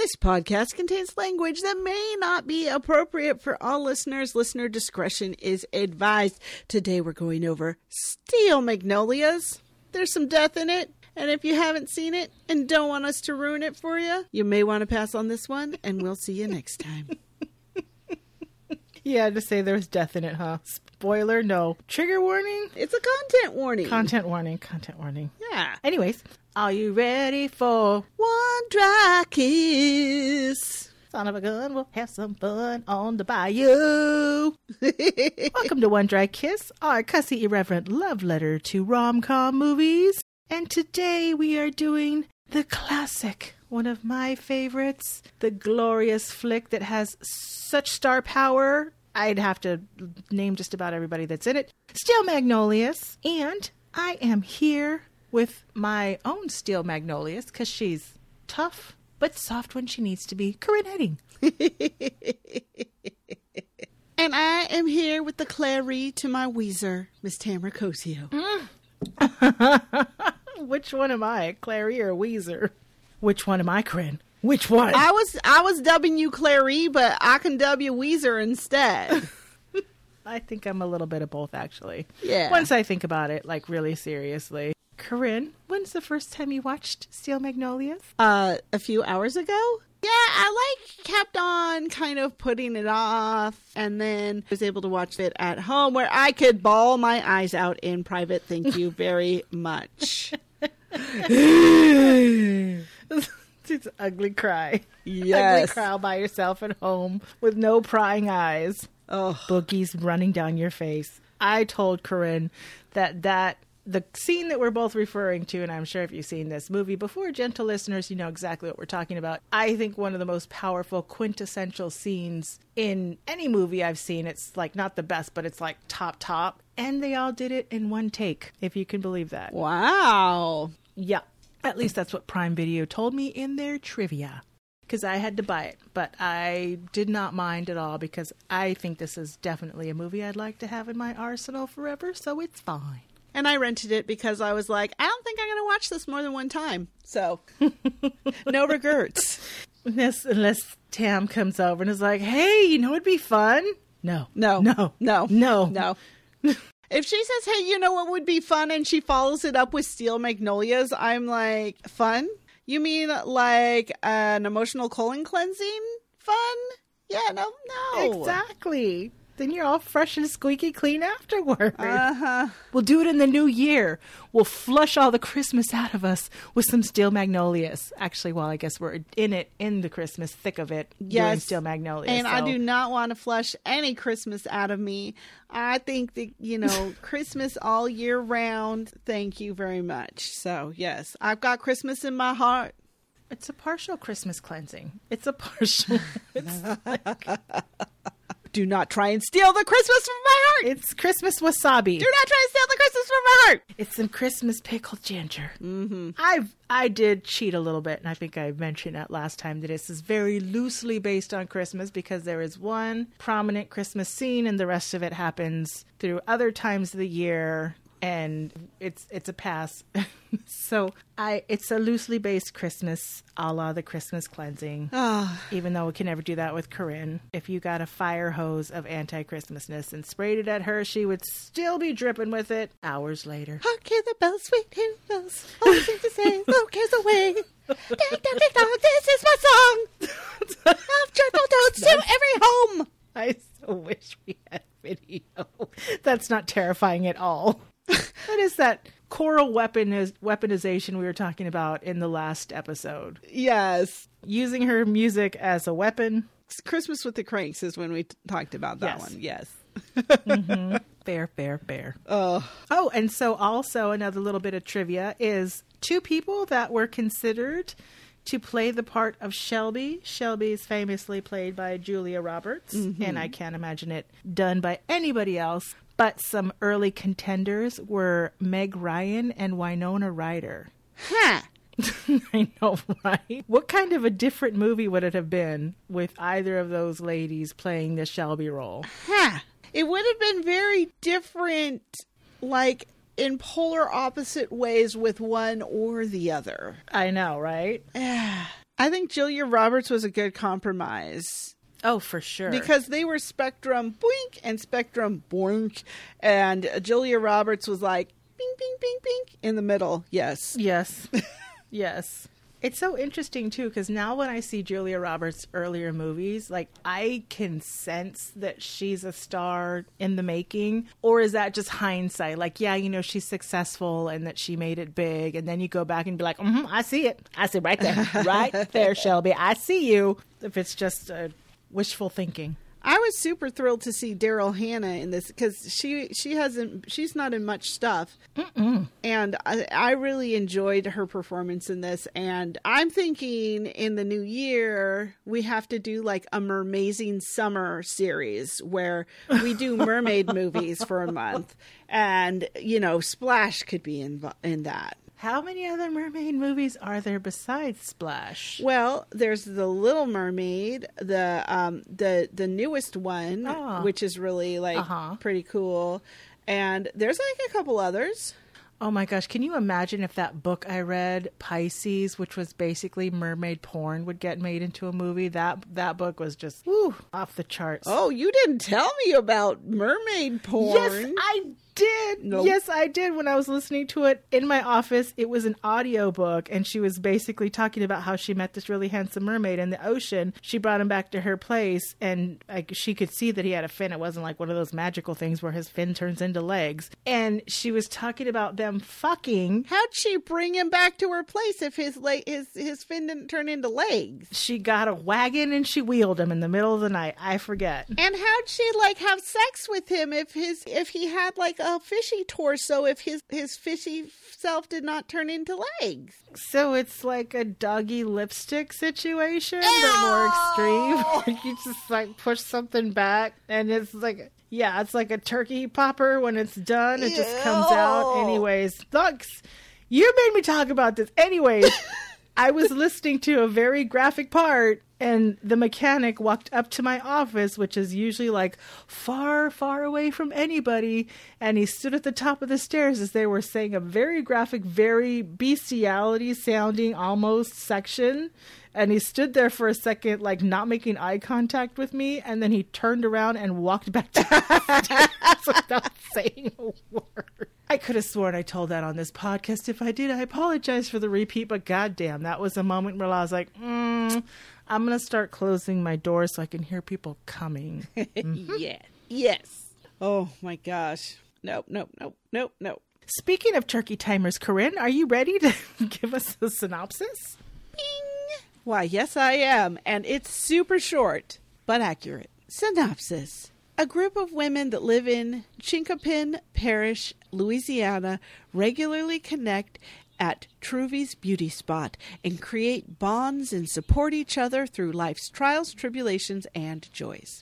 This podcast contains language that may not be appropriate for all listeners. Listener discretion is advised. Today we're going over Steel Magnolias. There's some death in it. And if you haven't seen it and don't want us to ruin it for you, you may want to pass on this one, and we'll see you next time. You had to say there's death in it, huh? Spoiler, no. Trigger warning? It's a content warning. Content warning, content warning. Yeah. Anyways, are you ready for One Dry Kiss? Son of a gun? We'll have some fun on the bayou. Welcome to One Dry Kiss, our cussy, irreverent love letter to rom-com movies. And today we are doing the classic, one of my favorites, the glorious flick that has such star power, I'd have to name just about everybody that's in it, Steel Magnolias. And I am here with my own Steel Magnolias because she's tough but soft when she needs to be, Corinne Heading. And I am here with the Clary to my Weezer, Miss Tamara Cosio. Which one am I, Clary or Weezer? Which one am I, Corinne? Which one? I was dubbing you Clary, but I can dub you Weezer instead. I think I'm a little bit of both, actually. Yeah. Once I think about it, like, really seriously. Corinne, when's the first time you watched Steel Magnolias? A few hours ago. Yeah, I kept on kind of putting it off, and then was able to watch it at home where I could bawl my eyes out in private. Thank you very much. It's an ugly cry. Yes. Ugly cry by yourself at home with no prying eyes. Oh, Boogies running down your face. I told Corinne that the scene that we're both referring to, and I'm sure if you've seen this movie before, gentle listeners, you know exactly what we're talking about. I think one of the most powerful, quintessential scenes in any movie I've seen. It's like not the best, but it's like top. And they all did it in one take, if you can believe that. wow. Yeah. At least that's what Prime Video told me in their trivia. Because I had to buy it, but I did not mind at all because I think this is definitely a movie I'd like to have in my arsenal forever, so it's fine. And I rented it because I was like, I don't think I'm going to watch this more than one time. So, no regrets. Unless Tam comes over and is like, hey, you know what'd be fun? No. If she says, hey, you know what would be fun? And she follows it up with Steel Magnolias, I'm like, fun? You mean like an emotional colon cleansing fun? Yeah, no. Exactly. Then you're all fresh and squeaky clean afterward. Uh-huh. We'll do it in the new year. We'll flush all the Christmas out of us with some Steel Magnolias. Actually, well, I guess we're in the Christmas thick of it, doing Steel Magnolias. And so. I do not want to flush any Christmas out of me. I think that, Christmas all year round. Thank you very much. So, yes, I've got Christmas in my heart. It's a partial Christmas cleansing. It's a partial. Do not try and steal the Christmas from my heart. It's Christmas wasabi. Do not try and steal the Christmas from my heart. It's some Christmas pickled ginger. Mm-hmm. I did cheat a little bit, and I think I mentioned that last time, that this is very loosely based on Christmas because there is one prominent Christmas scene, and the rest of it happens through other times of the year. And it's a pass. So it's a loosely based Christmas, a la the Christmas cleansing. Oh. Even though we can never do that with Corinne. If you got a fire hose of anti-Christmasness and sprayed it at her, she would still be dripping with it hours later. Hark, hear the bells, sweet hear the bells. All the things to say, who cares away? Ding, dong, ding, dong, this is my song. Of joyful toads to every home. I so wish we had video. That's not terrifying at all. What is that choral weaponization we were talking about in the last episode? Yes. Using her music as a weapon. Christmas with the Cranks is when we talked about that one. Yes. Mm-hmm. Fair. Oh, and so also another little bit of trivia is two people that were considered to play the part of Shelby. Shelby is famously played by Julia Roberts, and I can't imagine it done by anybody else. But some early contenders were Meg Ryan and Winona Ryder. Huh. I know, right? What kind of a different movie would it have been with either of those ladies playing the Shelby role? Huh. It would have been very different, like in polar opposite ways with one or the other. I know, right? I think Julia Roberts was a good compromise. Oh, for sure. Because they were Spectrum boink and Spectrum boink. And Julia Roberts was like, bing, bing, bing, bing, in the middle. Yes. Yes. Yes. It's so interesting, too, because now when I see Julia Roberts' earlier movies, like, I can sense that she's a star in the making. Or is that just hindsight? Like, yeah, you know, she's successful and that she made it big. And then you go back and be like, I see it. I see it right there. Right there, Shelby. I see you. If it's just wishful thinking. I was super thrilled to see Daryl Hannah in this because she's not in much stuff. And I really enjoyed her performance in this. And I'm thinking in the new year, we have to do like a Mermazing Summer series where we do mermaid movies for a month. And, you know, Splash could be in that. How many other mermaid movies are there besides Splash? Well, there's The Little Mermaid, the newest one, which is really like pretty cool, and there's like a couple others. Oh my gosh, can you imagine if that book I read, Pisces, which was basically mermaid porn, would get made into a movie? That book was just off the charts. Oh, you didn't tell me about mermaid porn. Yes, I did. Nope. Yes, I did. When I was listening to it in my office, it was an audiobook, and she was basically talking about how she met this really handsome mermaid in the ocean. She brought him back to her place, and she could see that he had a fin. It wasn't like one of those magical things where his fin turns into legs. And she was talking about them fucking. How'd she bring him back to her place if his fin didn't turn into legs? She got a wagon and she wheeled him in the middle of the night. I forget. And how'd she like have sex with him if he had like a fishy torso, if his fishy self did not turn into legs? So it's like a doggy lipstick situation, but more extreme. You just like push something back and it's like, yeah, it's like a turkey popper. When it's done, it just comes out. Anyways, look, you made me talk about this. Anyways, I was listening to a very graphic part, and the mechanic walked up to my office, which is usually like far, far away from anybody. And he stood at the top of the stairs as they were saying a very graphic, very bestiality sounding almost section. And he stood there for a second, like not making eye contact with me. And then he turned around and walked back to the stairs without saying a word. I could have sworn I told that on this podcast. If I did, I apologize for the repeat. But goddamn, that was a moment where I was like, I'm going to start closing my door so I can hear people coming. Yeah. Yes. Oh, my gosh. Nope. Speaking of turkey timers, Corinne, are you ready to give us a synopsis? Bing! Why, yes, I am. And it's super short, but accurate. Synopsis. A group of women that live in Chinquapin Parish, Louisiana, regularly connect at Truvy's Beauty Spot and create bonds and support each other through life's trials, tribulations, and joys.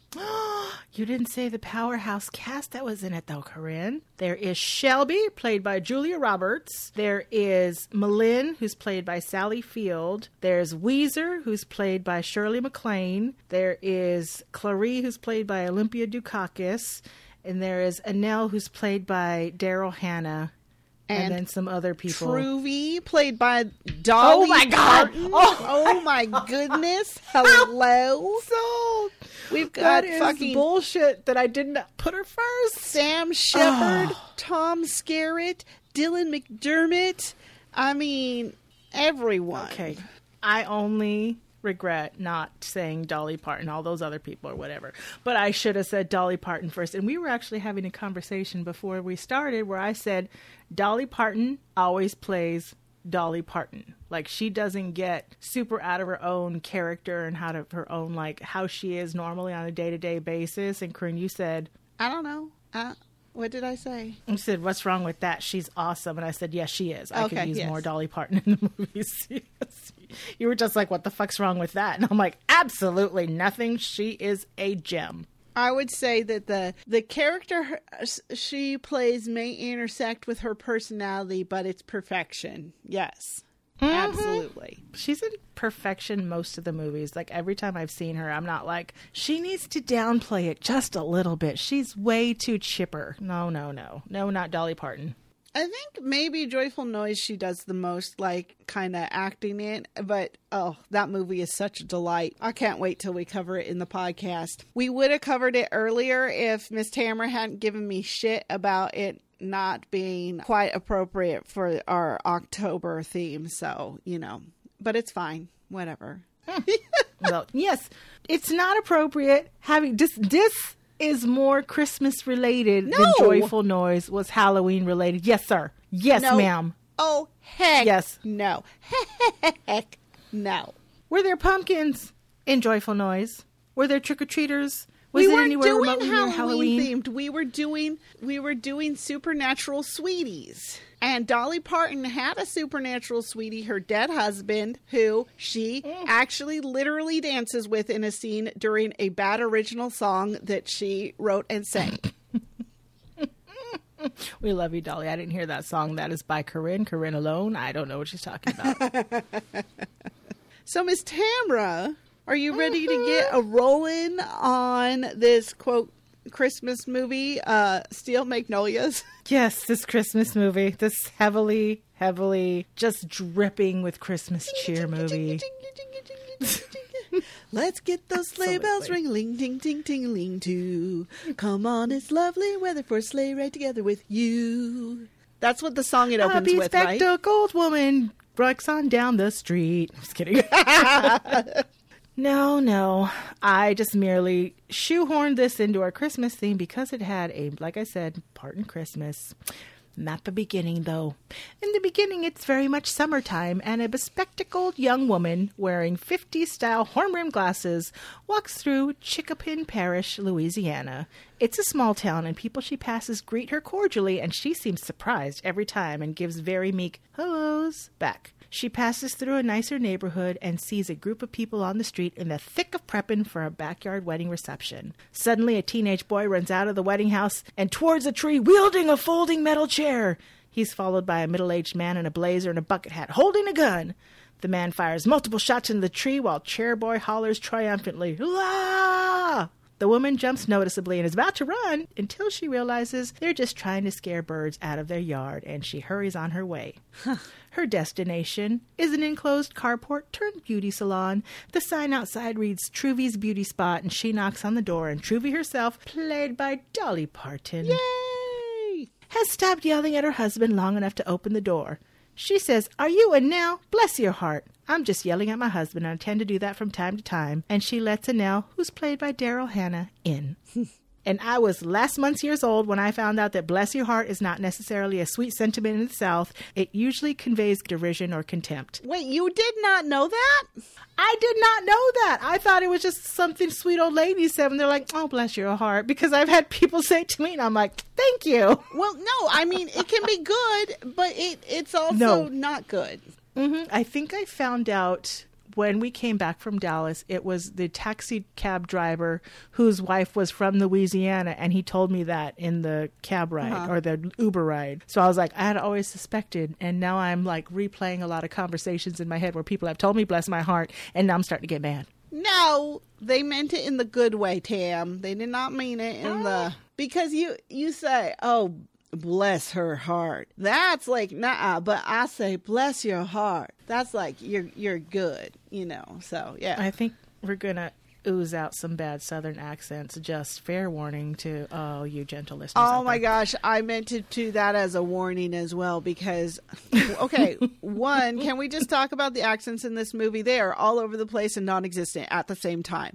You didn't say the powerhouse cast that was in it, though, Corinne. There is Shelby, played by Julia Roberts. There is Malin, who's played by Sally Field. There's Weezer, who's played by Shirley MacLaine. There is Clary, who's played by Olympia Dukakis. And there is Annelle, who's played by Daryl Hannah. And then some other people. Truvy, played by Dolly Parton. Oh my goodness. Hello. So we've got fucking bullshit that I didn't put her first. Sam Shepard, Tom Skerritt, Dylan McDermott. I mean, everyone. Okay. I only regret not saying Dolly Parton, all those other people or whatever. But I should have said Dolly Parton first. And we were actually having a conversation before we started where I said Dolly Parton always plays Dolly Parton. Like, she doesn't get super out of her own character and out of her own, like, how she is normally on a day-to-day basis. And Corinne, you said, I don't know. What did I say? You said, what's wrong with that? She's awesome. And I said, yes, she is. I could use more Dolly Parton in the movies. Yes. You were just like, what the fuck's wrong with that? And I'm like, absolutely nothing. She is a gem. I would say that the character she plays may intersect with her personality, but it's perfection. Yes. Mm-hmm. Absolutely. She's in perfection most of the movies. Like, every time I've seen her, I'm not like, she needs to downplay it just a little bit. She's way too chipper. No, not Dolly Parton. I think maybe Joyful Noise she does the most, like, kind of acting in. But, oh, that movie is such a delight. I can't wait till we cover it in the podcast. We would have covered it earlier if Miss Tamara hadn't given me shit about it not being quite appropriate for our October theme. So, you know, but it's fine. Whatever. Well, yes, it's not appropriate. Having this is more Christmas related than Joyful Noise was Halloween related. Yes, sir. Yes, ma'am. Oh, heck. Yes. No. Heck no. Were there pumpkins in Joyful Noise? Were there trick-or-treaters? We weren't doing Halloween themed. We were doing Supernatural Sweeties. And Dolly Parton had a supernatural sweetie, her dead husband, who she actually literally dances with in a scene during a bad original song that she wrote and sang. We love you, Dolly. I didn't hear that song. That is by Corinne alone. I don't know what she's talking about. So, Miss Tamra, are you ready to get a rollin' on this, quote, Christmas movie, Steel Magnolias? Yes, this Christmas movie. This heavily just dripping with Christmas cheer movie. Let's get those sleigh bells ring-a-ling, ting-ting-ting-a-ling too. Come on, it's lovely weather for a sleigh ride together with you. That's what the song it opens with, right? Spectacled woman walks on down the street. I'm just kidding. No. I just merely shoehorned this into our Christmas theme because it had like I said, part in Christmas. Not the beginning, though. In the beginning, it's very much summertime, and a bespectacled young woman wearing 50s-style horn-rimmed glasses walks through Chicopin Parish, Louisiana. It's a small town, and people she passes greet her cordially, and she seems surprised every time and gives very meek hellos back. She passes through a nicer neighborhood and sees a group of people on the street in the thick of prepping for a backyard wedding reception. Suddenly, a teenage boy runs out of the wedding house and towards a tree wielding a folding metal chair. He's followed by a middle-aged man in a blazer and a bucket hat holding a gun. The man fires multiple shots into the tree while chair boy hollers triumphantly, "Ah!" The woman jumps noticeably and is about to run until she realizes they're just trying to scare birds out of their yard, and she hurries on her way. Her destination is an enclosed carport turned beauty salon. The sign outside reads Truvy's Beauty Spot, and she knocks on the door, and Truvy herself, played by Dolly Parton, Yay! has stopped yelling at her husband long enough to open the door. She says, "Are you in now? Bless your heart. I'm just yelling at my husband, and I tend to do that from time to time." And she lets Annelle, who's played by Daryl Hannah, in. And I was last month's years old when I found out that bless your heart is not necessarily a sweet sentiment in the South. It usually conveys derision or contempt. Wait, you did not know that? I did not know that. I thought it was just something sweet old ladies said, and they're like, "Oh, bless your heart," because I've had people say it to me, and I'm like, "Thank you." Well, no, I mean, it can be good, but it's also not good. I think I found out when we came back from Dallas, it was the taxi cab driver whose wife was from Louisiana, and he told me that in the cab ride or the Uber ride. So I was like, I had always suspected, and now I'm like replaying a lot of conversations in my head where people have told me bless my heart, and now I'm starting to get mad. No, they meant it in the good way, Tam. They did not mean it in the... Because you say, "Oh, bless her heart." That's like, nah, but I say, "Bless your heart." That's like, you're good, you know, so, yeah. I think we're going to ooze out some bad Southern accents. Just fair warning to you gentle listeners. Oh, my gosh. I meant to do that as a warning as well because, okay, one, can we just talk about the accents in this movie? They are all over the place and non-existent at the same time.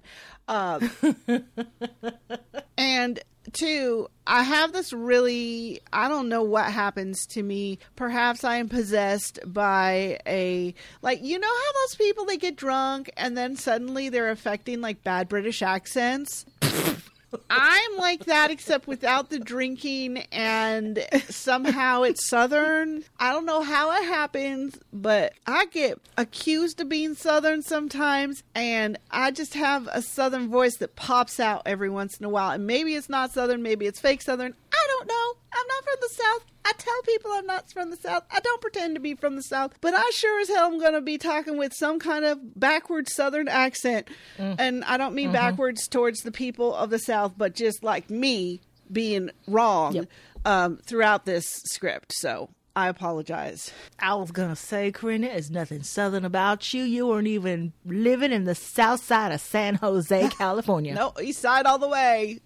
And... two, I have this really, I don't know what happens to me. Perhaps I am possessed by you know how those people, they get drunk and then suddenly they're affecting like bad British accents? I'm like that, except without the drinking, and somehow it's Southern. I don't know how it happens, but I get accused of being Southern sometimes, and I just have a Southern voice that pops out every once in a while. And maybe it's not Southern, maybe it's fake Southern. I don't know. I'm not from the South. I tell people I'm not from the South. I don't pretend to be from the South, but I sure as hell am going to be talking with some kind of backwards Southern accent. And I don't mean backwards towards the people of the South, but just like me being wrong. Yep. throughout this script, so I apologize. I was going to say, Corinna, there's nothing southern about you. You weren't even living in the south side of San Jose, California. No, east side all the way.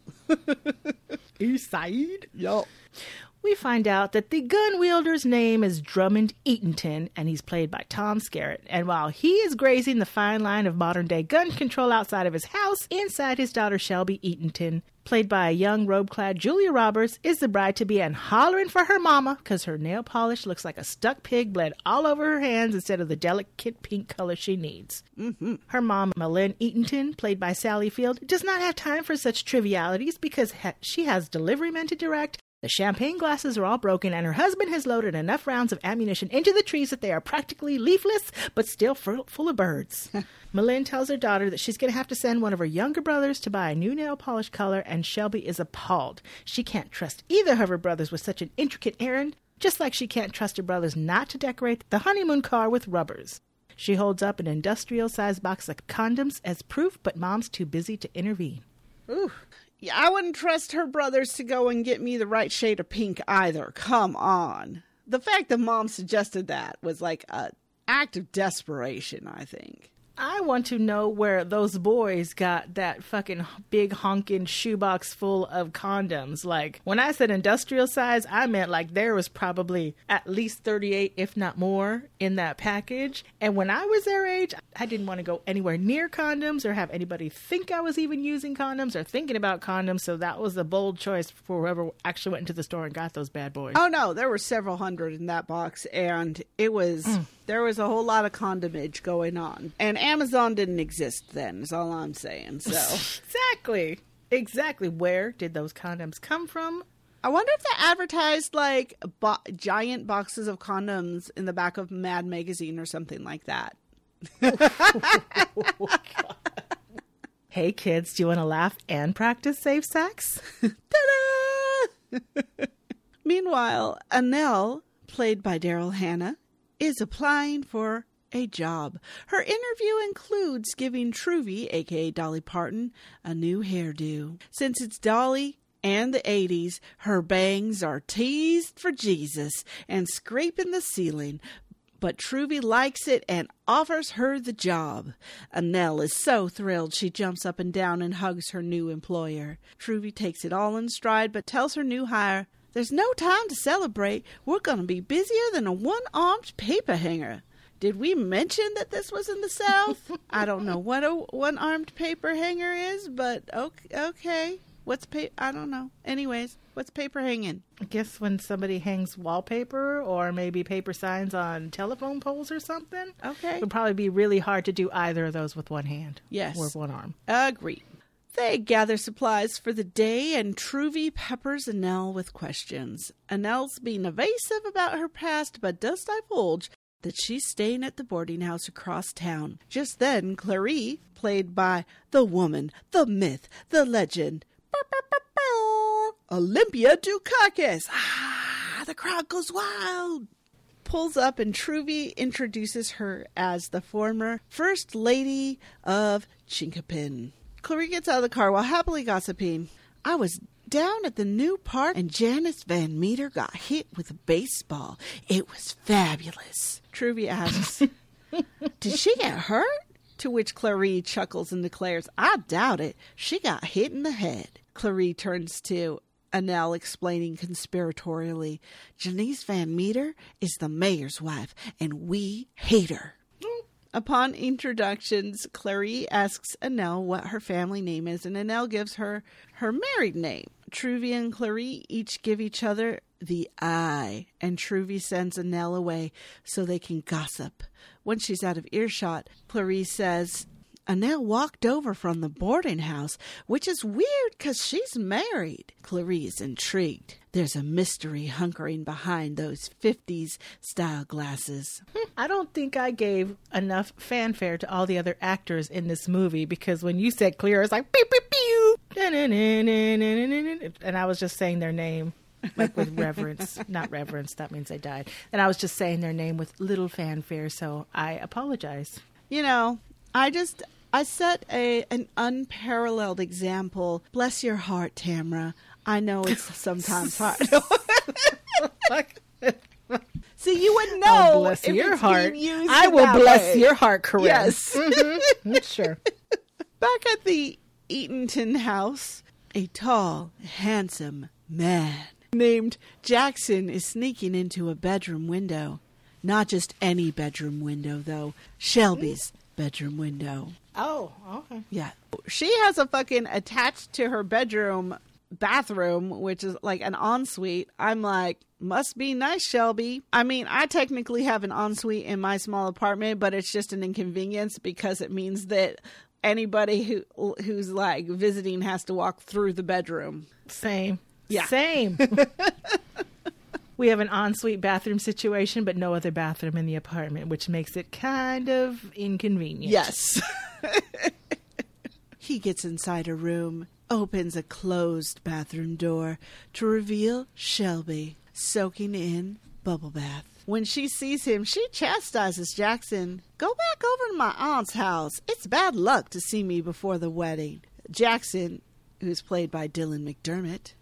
East side? Yup. We find out that the gun wielder's name is Drummond Eatonton, and he's played by Tom Skerritt. And while he is grazing the fine line of modern-day gun control outside of his house, inside his daughter Shelby Eatonton, played by a young robe-clad Julia Roberts, is the bride-to-be and hollering for her mama because her nail polish looks like a stuck pig bled all over her hands instead of the delicate pink color she needs. Mm-hmm. Her mom, Malin Eatonton, played by Sally Field, does not have time for such trivialities because she has delivery men to direct. The champagne glasses are all broken, and her husband has loaded enough rounds of ammunition into the trees that they are practically leafless, but still full of birds. Malin tells her daughter that she's going to have to send one of her younger brothers to buy a new nail polish color, and Shelby is appalled. She can't trust either of her brothers with such an intricate errand, just like she can't trust her brothers not to decorate the honeymoon car with rubbers. She holds up an industrial-sized box of condoms as proof, but Mom's too busy to intervene. Ooh. Yeah, I wouldn't trust her brothers to go and get me the right shade of pink either. Come on. The fact that Mom suggested that was like an act of desperation, I think. I want to know where those boys got that fucking big honking shoebox full of condoms. Like, when I said industrial size, I meant like there was probably at least 38, if not more, in that package. And when I was their age, I didn't want to go anywhere near condoms or have anybody think I was even using condoms or thinking about condoms. So that was a bold choice for whoever actually went into the store and got those bad boys. Oh, no, there were several hundred in that box, and it was... There was a whole lot of condomage going on. And Amazon didn't exist then, is all I'm saying. So Exactly. Where did those condoms come from? I wonder if they advertised like giant boxes of condoms in the back of Mad Magazine or something like that. Oh, hey, kids, do you want to laugh and practice safe sex? Ta-da! Meanwhile, Annelle, played by Daryl Hannah, is applying for a job. Her interview includes giving Truvy, aka Dolly Parton, a new hairdo. Since it's Dolly and the 80s, her bangs are teased for Jesus and scraping the ceiling. But Truvy likes it and offers her the job. Annelle is so thrilled she jumps up and down and hugs her new employer. Truvy takes it all in stride but tells her new hire, "There's no time to celebrate. We're going to be busier than a one-armed paper hanger." Did we mention that this was in the South? I don't know what a one-armed paper hanger is, but okay. I don't know. Anyways, what's paper hanging? I guess when somebody hangs wallpaper or maybe paper signs on telephone poles or something. Okay. It would probably be really hard to do either of those with one hand. Yes. Or one arm. Agreed. They gather supplies for the day, and Truvy peppers Annelle with questions. Annelle's being evasive about her past, but does divulge that she's staying at the boarding house across town. Just then, Clarice, played by the woman, the myth, the legend, Olympia Dukakis. The crowd goes wild. Pulls up, and Truvy introduces her as the former First Lady of Chinkapin. Clarice gets out of the car while happily gossiping. "I was down at the new park and Janice Van Meter got hit with a baseball. It was fabulous." Truvy asks, "Did she get hurt?" To which Clarice chuckles and declares, "I doubt it. She got hit in the head." Clarice turns to Annelle, explaining conspiratorially, "Janice Van Meter is the mayor's wife, and we hate her." Upon introductions, Clarice asks Annelle what her family name is, and Annelle gives her her married name. Truvy and Clarice each give each other the eye, and Truvy sends Annelle away so they can gossip. When she's out of earshot, Clarice says, "Annelle walked over from the boarding house, which is weird because she's married." Clarice is intrigued. There's a mystery hunkering behind those 50s style glasses. I don't think I gave enough fanfare to all the other actors in this movie, because when you said clear, it's like pew pew pew, and I was just saying their name like with reverence. Not reverence, that means they died. And I was just saying their name with little fanfare, so I apologize. You know, I set an unparalleled example. Bless your heart, Tamra. I know it's sometimes hard. fuck? See, you would know bless if your it's heart. being used I in will that bless way. your heart, Corinne. Yes. Sure. Back at the Eatonton house, a tall, handsome man named Jackson is sneaking into a bedroom window. Not just any bedroom window, though. Shelby's bedroom window. Oh, okay. Yeah. She has a fucking attached to her bedroom bathroom, which is like an ensuite. I'm like, must be nice, Shelby. I mean, I technically have an ensuite in my small apartment, but it's just an inconvenience because it means that anybody who's like visiting has to walk through the bedroom. Same. Yeah. Same. We have an ensuite bathroom situation, but no other bathroom in the apartment, which makes it kind of inconvenient. Yes. He gets inside a room, opens a closed bathroom door to reveal Shelby soaking in bubble bath. When she sees him, she chastises Jackson. Go back over to my aunt's house. It's bad luck to see me before the wedding. Jackson, who's played by Dylan McDermott.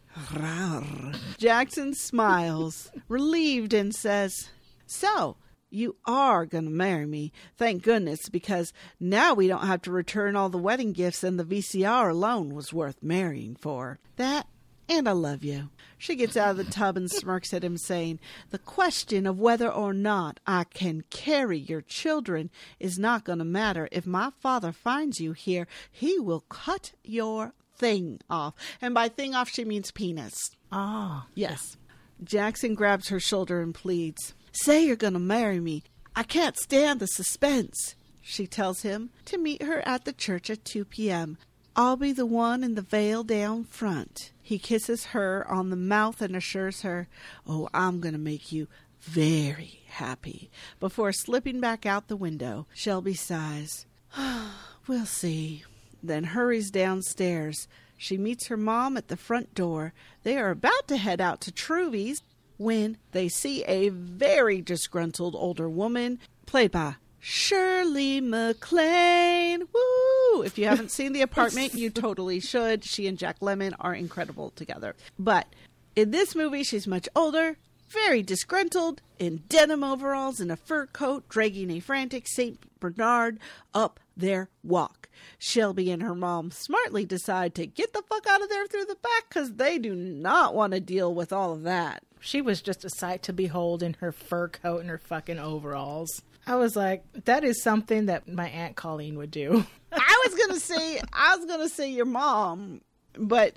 Jackson smiles, relieved, and says, so, you are going to marry me. Thank goodness, because now we don't have to return all the wedding gifts, and the VCR alone was worth marrying for. That, and I love you. She gets out of the tub and smirks at him, saying, the question of whether or not I can carry your children is not going to matter. If my father finds you here, he will cut your thing off. And by thing off, she means penis. Oh. Yes. Jackson grabs her shoulder and pleads, say you're going to marry me. I can't stand the suspense. She tells him to meet her at the church at 2 p.m. I'll be the one in the veil down front. He kisses her on the mouth and assures her, oh, I'm going to make you very happy. Before slipping back out the window, Shelby sighs, we'll see. Then hurries downstairs. She meets her mom at the front door. They are about to head out to Truvy's when they see a very disgruntled older woman, played by Shirley MacLaine. Woo! If you haven't seen The Apartment, you totally should. She and Jack Lemmon are incredible together. But in this movie, she's much older, very disgruntled, in denim overalls and a fur coat, dragging a frantic St. Bernard up their walk. Shelby and her mom smartly decide to get the fuck out of there through the back because they do not want to deal with all of that. She was just a sight to behold in her fur coat and her fucking overalls. I was like, that is something that my Aunt Colleen would do. I was gonna say your mom, but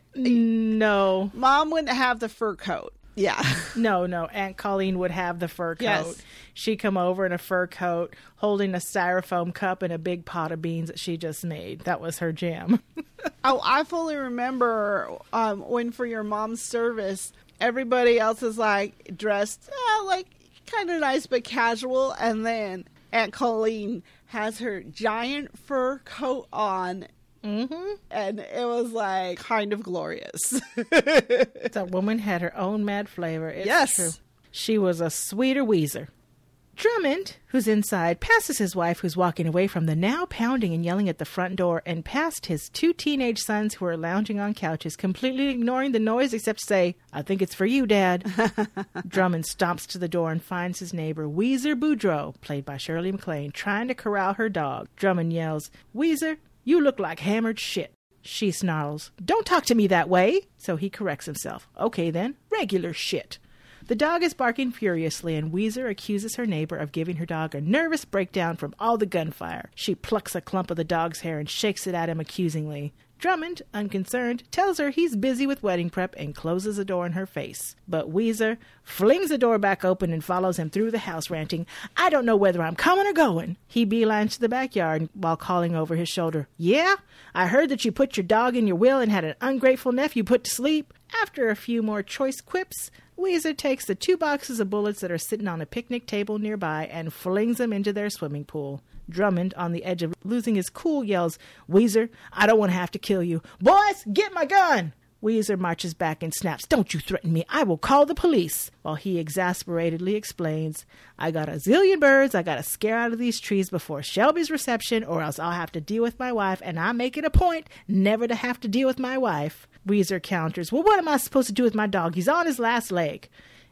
no. Mom wouldn't have the fur coat. Yeah. No. Aunt Colleen would have the fur coat. Yes. She'd come over in a fur coat, holding a styrofoam cup and a big pot of beans that she just made. That was her jam. Oh, I fully remember when for your mom's service, everybody else is like dressed like kind of nice but casual, and then Aunt Colleen has her giant fur coat on. Mm-hmm. And it was like kind of glorious. That woman had her own mad flavor. It's yes. True. She was a sweeter wheezer. Drummond, who's inside, passes his wife, who's walking away from the now pounding and yelling at the front door, and past his 2 teenage sons who are lounging on couches, completely ignoring the noise except to say, I think it's for you, Dad. Drummond stomps to the door and finds his neighbor, Weezer Boudreaux, played by Shirley MacLaine, trying to corral her dog. Drummond yells, Weezer, you look like hammered shit. She snarls, don't talk to me that way. So he corrects himself. Okay then, regular shit. The dog is barking furiously, and Weezer accuses her neighbor of giving her dog a nervous breakdown from all the gunfire. She plucks a clump of the dog's hair and shakes it at him accusingly. Drummond, unconcerned, tells her he's busy with wedding prep and closes the door in her face. But Weezer flings the door back open and follows him through the house, ranting, I don't know whether I'm coming or going. He beelines to the backyard while calling over his shoulder, Yeah? I heard that you put your dog in your will and had an ungrateful nephew put to sleep. After a few more choice quips, Weezer takes the 2 boxes of bullets that are sitting on a picnic table nearby and flings them into their swimming pool. Drummond, on the edge of losing his cool, yells, Weezer, I don't want to have to kill you. Boys, get my gun! Weezer marches back and snaps, Don't you threaten me, I will call the police. While he exasperatedly explains, I got a zillion birds I got to scare out of these trees before Shelby's reception, or else I'll have to deal with my wife, and I make it a point never to have to deal with my wife. Weezer counters, Well, what am I supposed to do with my dog? He's on his last leg.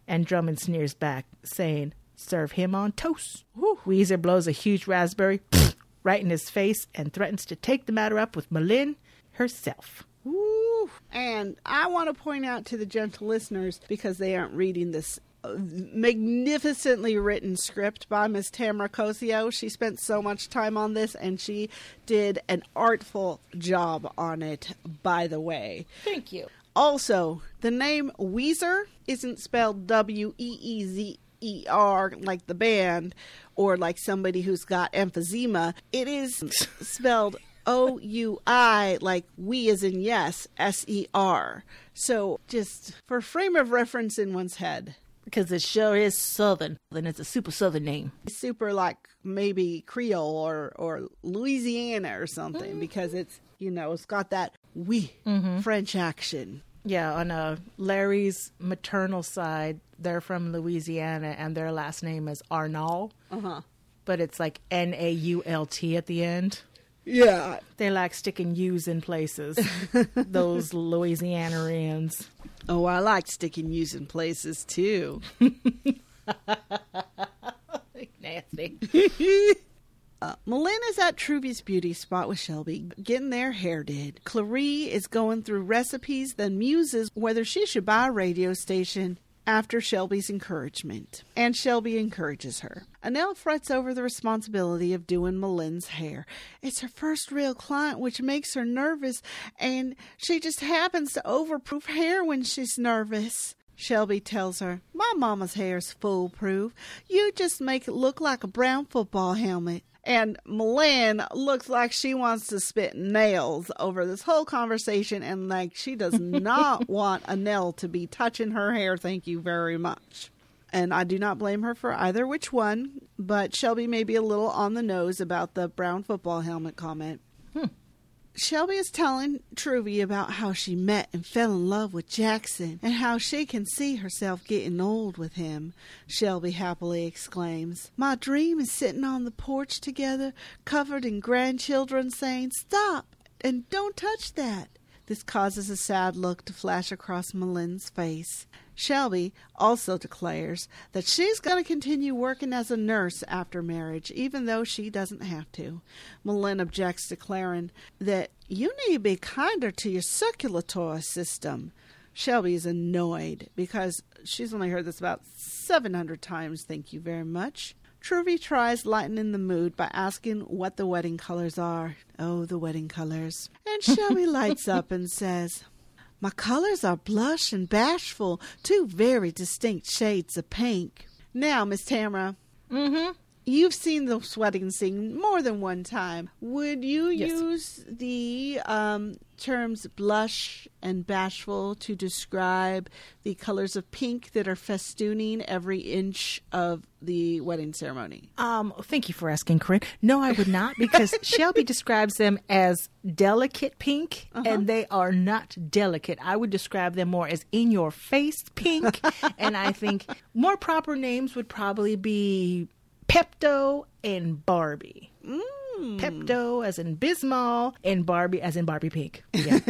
And Drummond sneers back, saying, serve him on toast. Weezer blows a huge raspberry right in his face and threatens to take the matter up with M'Lynn herself. Woo. And I want to point out to the gentle listeners, because they aren't reading this magnificently written script by Miss Tamara Cosio. She spent so much time on this, and she did an artful job on it, by the way. Thank you. Also, the name Weezer isn't spelled W-E-E-Z-E-R like the band, or like somebody who's got emphysema. It is spelled O-U-I, like we as in yes, S-E-R. So just for frame of reference in one's head. Because it sure is Southern. And it's a super Southern name. Super like maybe Creole or Louisiana or something, because it's, you know, it's got that French action. Yeah, on Larry's maternal side, they're from Louisiana, and their last name is Arnault. But it's like N-A-U-L-T at the end. Yeah. They like sticking U's in places, those Louisianarians. Oh, I like sticking U's in places, too. Nasty. M'Lynn is at Truby's beauty spot with Shelby, getting their hair did. Clarie is going through recipes, then muses whether she should buy a radio station after Shelby's encouragement. And Shelby encourages her. Annelle frets over the responsibility of doing M'Lynn's hair. It's her first real client, which makes her nervous, and she just happens to overproof hair when she's nervous. Shelby tells her, my mama's hair's foolproof. You just make it look like a brown football helmet. And M'Lynn looks like she wants to spit nails over this whole conversation, and like she does not want Annelle to be touching her hair. Thank you very much. And I do not blame her for either which one, but Shelby may be a little on the nose about the brown football helmet comment. Shelby is telling Truvy about how she met and fell in love with Jackson and how she can see herself getting old with him. Shelby happily exclaims, my dream is sitting on the porch together, covered in grandchildren, saying, stop and don't touch that. This causes a sad look to flash across M'Lynn's face. Shelby also declares that she's going to continue working as a nurse after marriage, even though she doesn't have to. M'Lynn objects, declaring that you need to be kinder to your circulatory system. Shelby is annoyed because she's only heard this about 700 times, thank you very much. Truvy tries lightening the mood by asking what the wedding colors are. Oh, the wedding colors. And Shelby lights up and says, my colors are blush and bashful, two very distinct shades of pink. Now, Miss Tamara, you've seen the wedding scene more than one time. Would you use the terms blush and bashful to describe the colors of pink that are festooning every inch of the wedding ceremony? Thank you for asking, Corinne. No, I would not, because Shelby describes them as delicate pink, and they are not delicate. I would describe them more as in-your-face pink, and I think more proper names would probably be Pepto and Barbie. Pepto as in Bismol and Barbie as in Barbie pink. Yeah.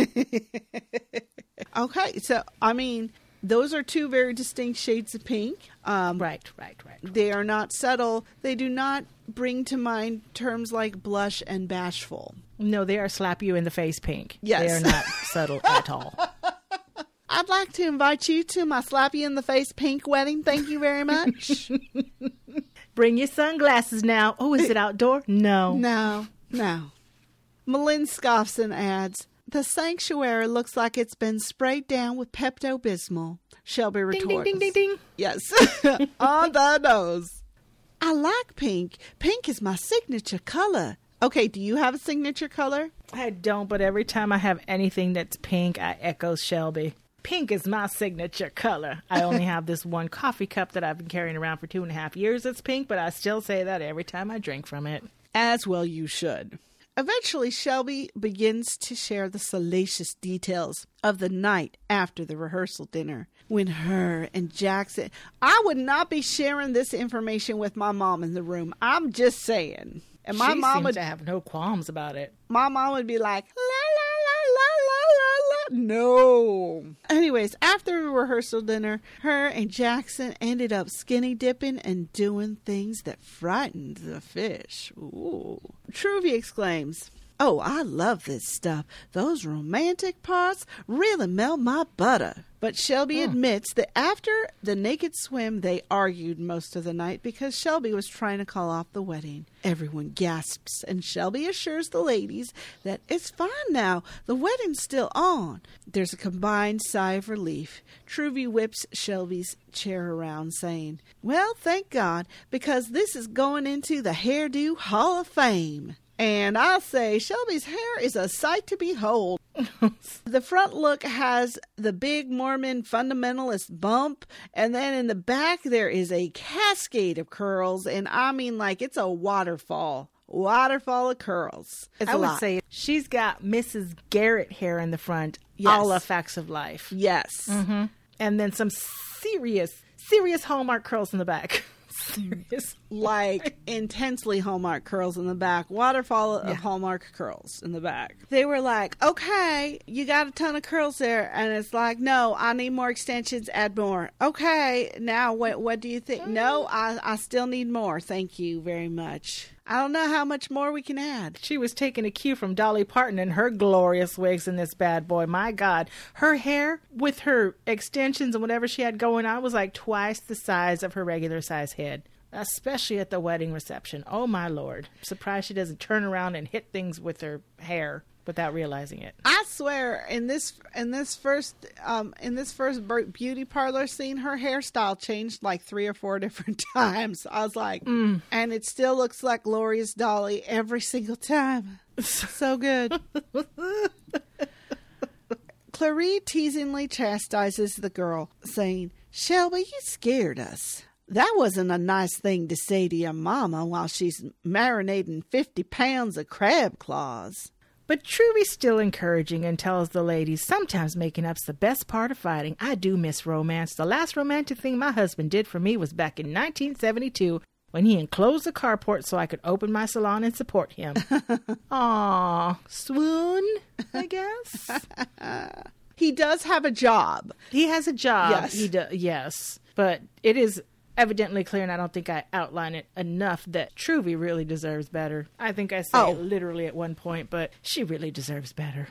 Okay, so I mean, those are two very distinct shades of pink. Right. They are not subtle. They do not bring to mind terms like blush and bashful. No, they are slap you in the face pink. Yes. They are not subtle at all. I'd like to invite you to my slap you in the face pink wedding. Thank you very much. Bring your sunglasses now. Oh, is it outdoor? No. No. M'Lynn scoffs and adds, the sanctuary looks like it's been sprayed down with Pepto-Bismol. Shelby retorts. Ding, ding, ding, ding, ding. Yes. On the nose. I like pink. Pink is my signature color. Okay, do you have a signature color? I don't, but every time I have anything that's pink, I echo Shelby. Pink is my signature color. I only have this one coffee cup that I've been carrying around for 2.5 years that's pink, but I still say that every time I drink from it. As well you should. Eventually, Shelby begins to share the salacious details of the night after the rehearsal dinner, when her and Jackson... I would not be sharing this information with my mom in the room. I'm just saying. And my mom seems would to have no qualms about it. My mom would be like, la, la, la, la, la, la, la. No. Anyways, after the rehearsal dinner, her and Jackson ended up skinny dipping and doing things that frightened the fish. Ooh. Truvy exclaims, "Oh, I love this stuff. Those romantic parts really melt my butter." But Shelby admits that after the naked swim, they argued most of the night because Shelby was trying to call off the wedding. Everyone gasps, and Shelby assures the ladies that it's fine now. The wedding's still on. There's a combined sigh of relief. Truvy whips Shelby's chair around, saying, "Well, thank God, because this is going into the Hairdo Hall of Fame." And I'll say Shelby's hair is a sight to behold. The front look has the big Mormon fundamentalist bump, and then in the back there is a cascade of curls, and I mean like it's a waterfall of curls. I would say she's got Mrs. Garrett hair in the front, Yes. all the Facts of Life. Yes. Mm-hmm. And then some serious Hallmark curls in the back. Serious. Like intensely Hallmark curls in the back, waterfall of Hallmark curls in the back. They were like, "Okay, you got a ton of curls there," and it's like, "No, I need more extensions. Add more." "Okay, now what do you think?" "No, I still need more. Thank you very much." I don't know how much more we can add. She was taking a cue from Dolly Parton and her glorious wigs in this bad boy. My God, her hair with her extensions and whatever she had going on was like twice the size of her regular size head, especially at the wedding reception. Oh my Lord. I'm surprised she doesn't turn around and hit things with her hair without realizing it. I swear, in this first beauty parlor scene, her hairstyle changed like 3 or 4 different times. I was like, and it still looks like glorious Dolly every single time. So good. Clary teasingly chastises the girl, saying, "Shelby, you scared us. That wasn't a nice thing to say to your mama while she's marinating 50 pounds of crab claws." But Truvy's still encouraging and tells the ladies, "Sometimes making up's the best part of fighting. I do miss romance. The last romantic thing my husband did for me was back in 1972 when he enclosed the carport so I could open my salon and support him." Aw, swoon, I guess. He does have a job. He has a job. Yes. He does. Yes. But it is evidently clear, and I don't think I outline it enough, that Truvy really deserves better. I think I say it literally at one point, but she really deserves better.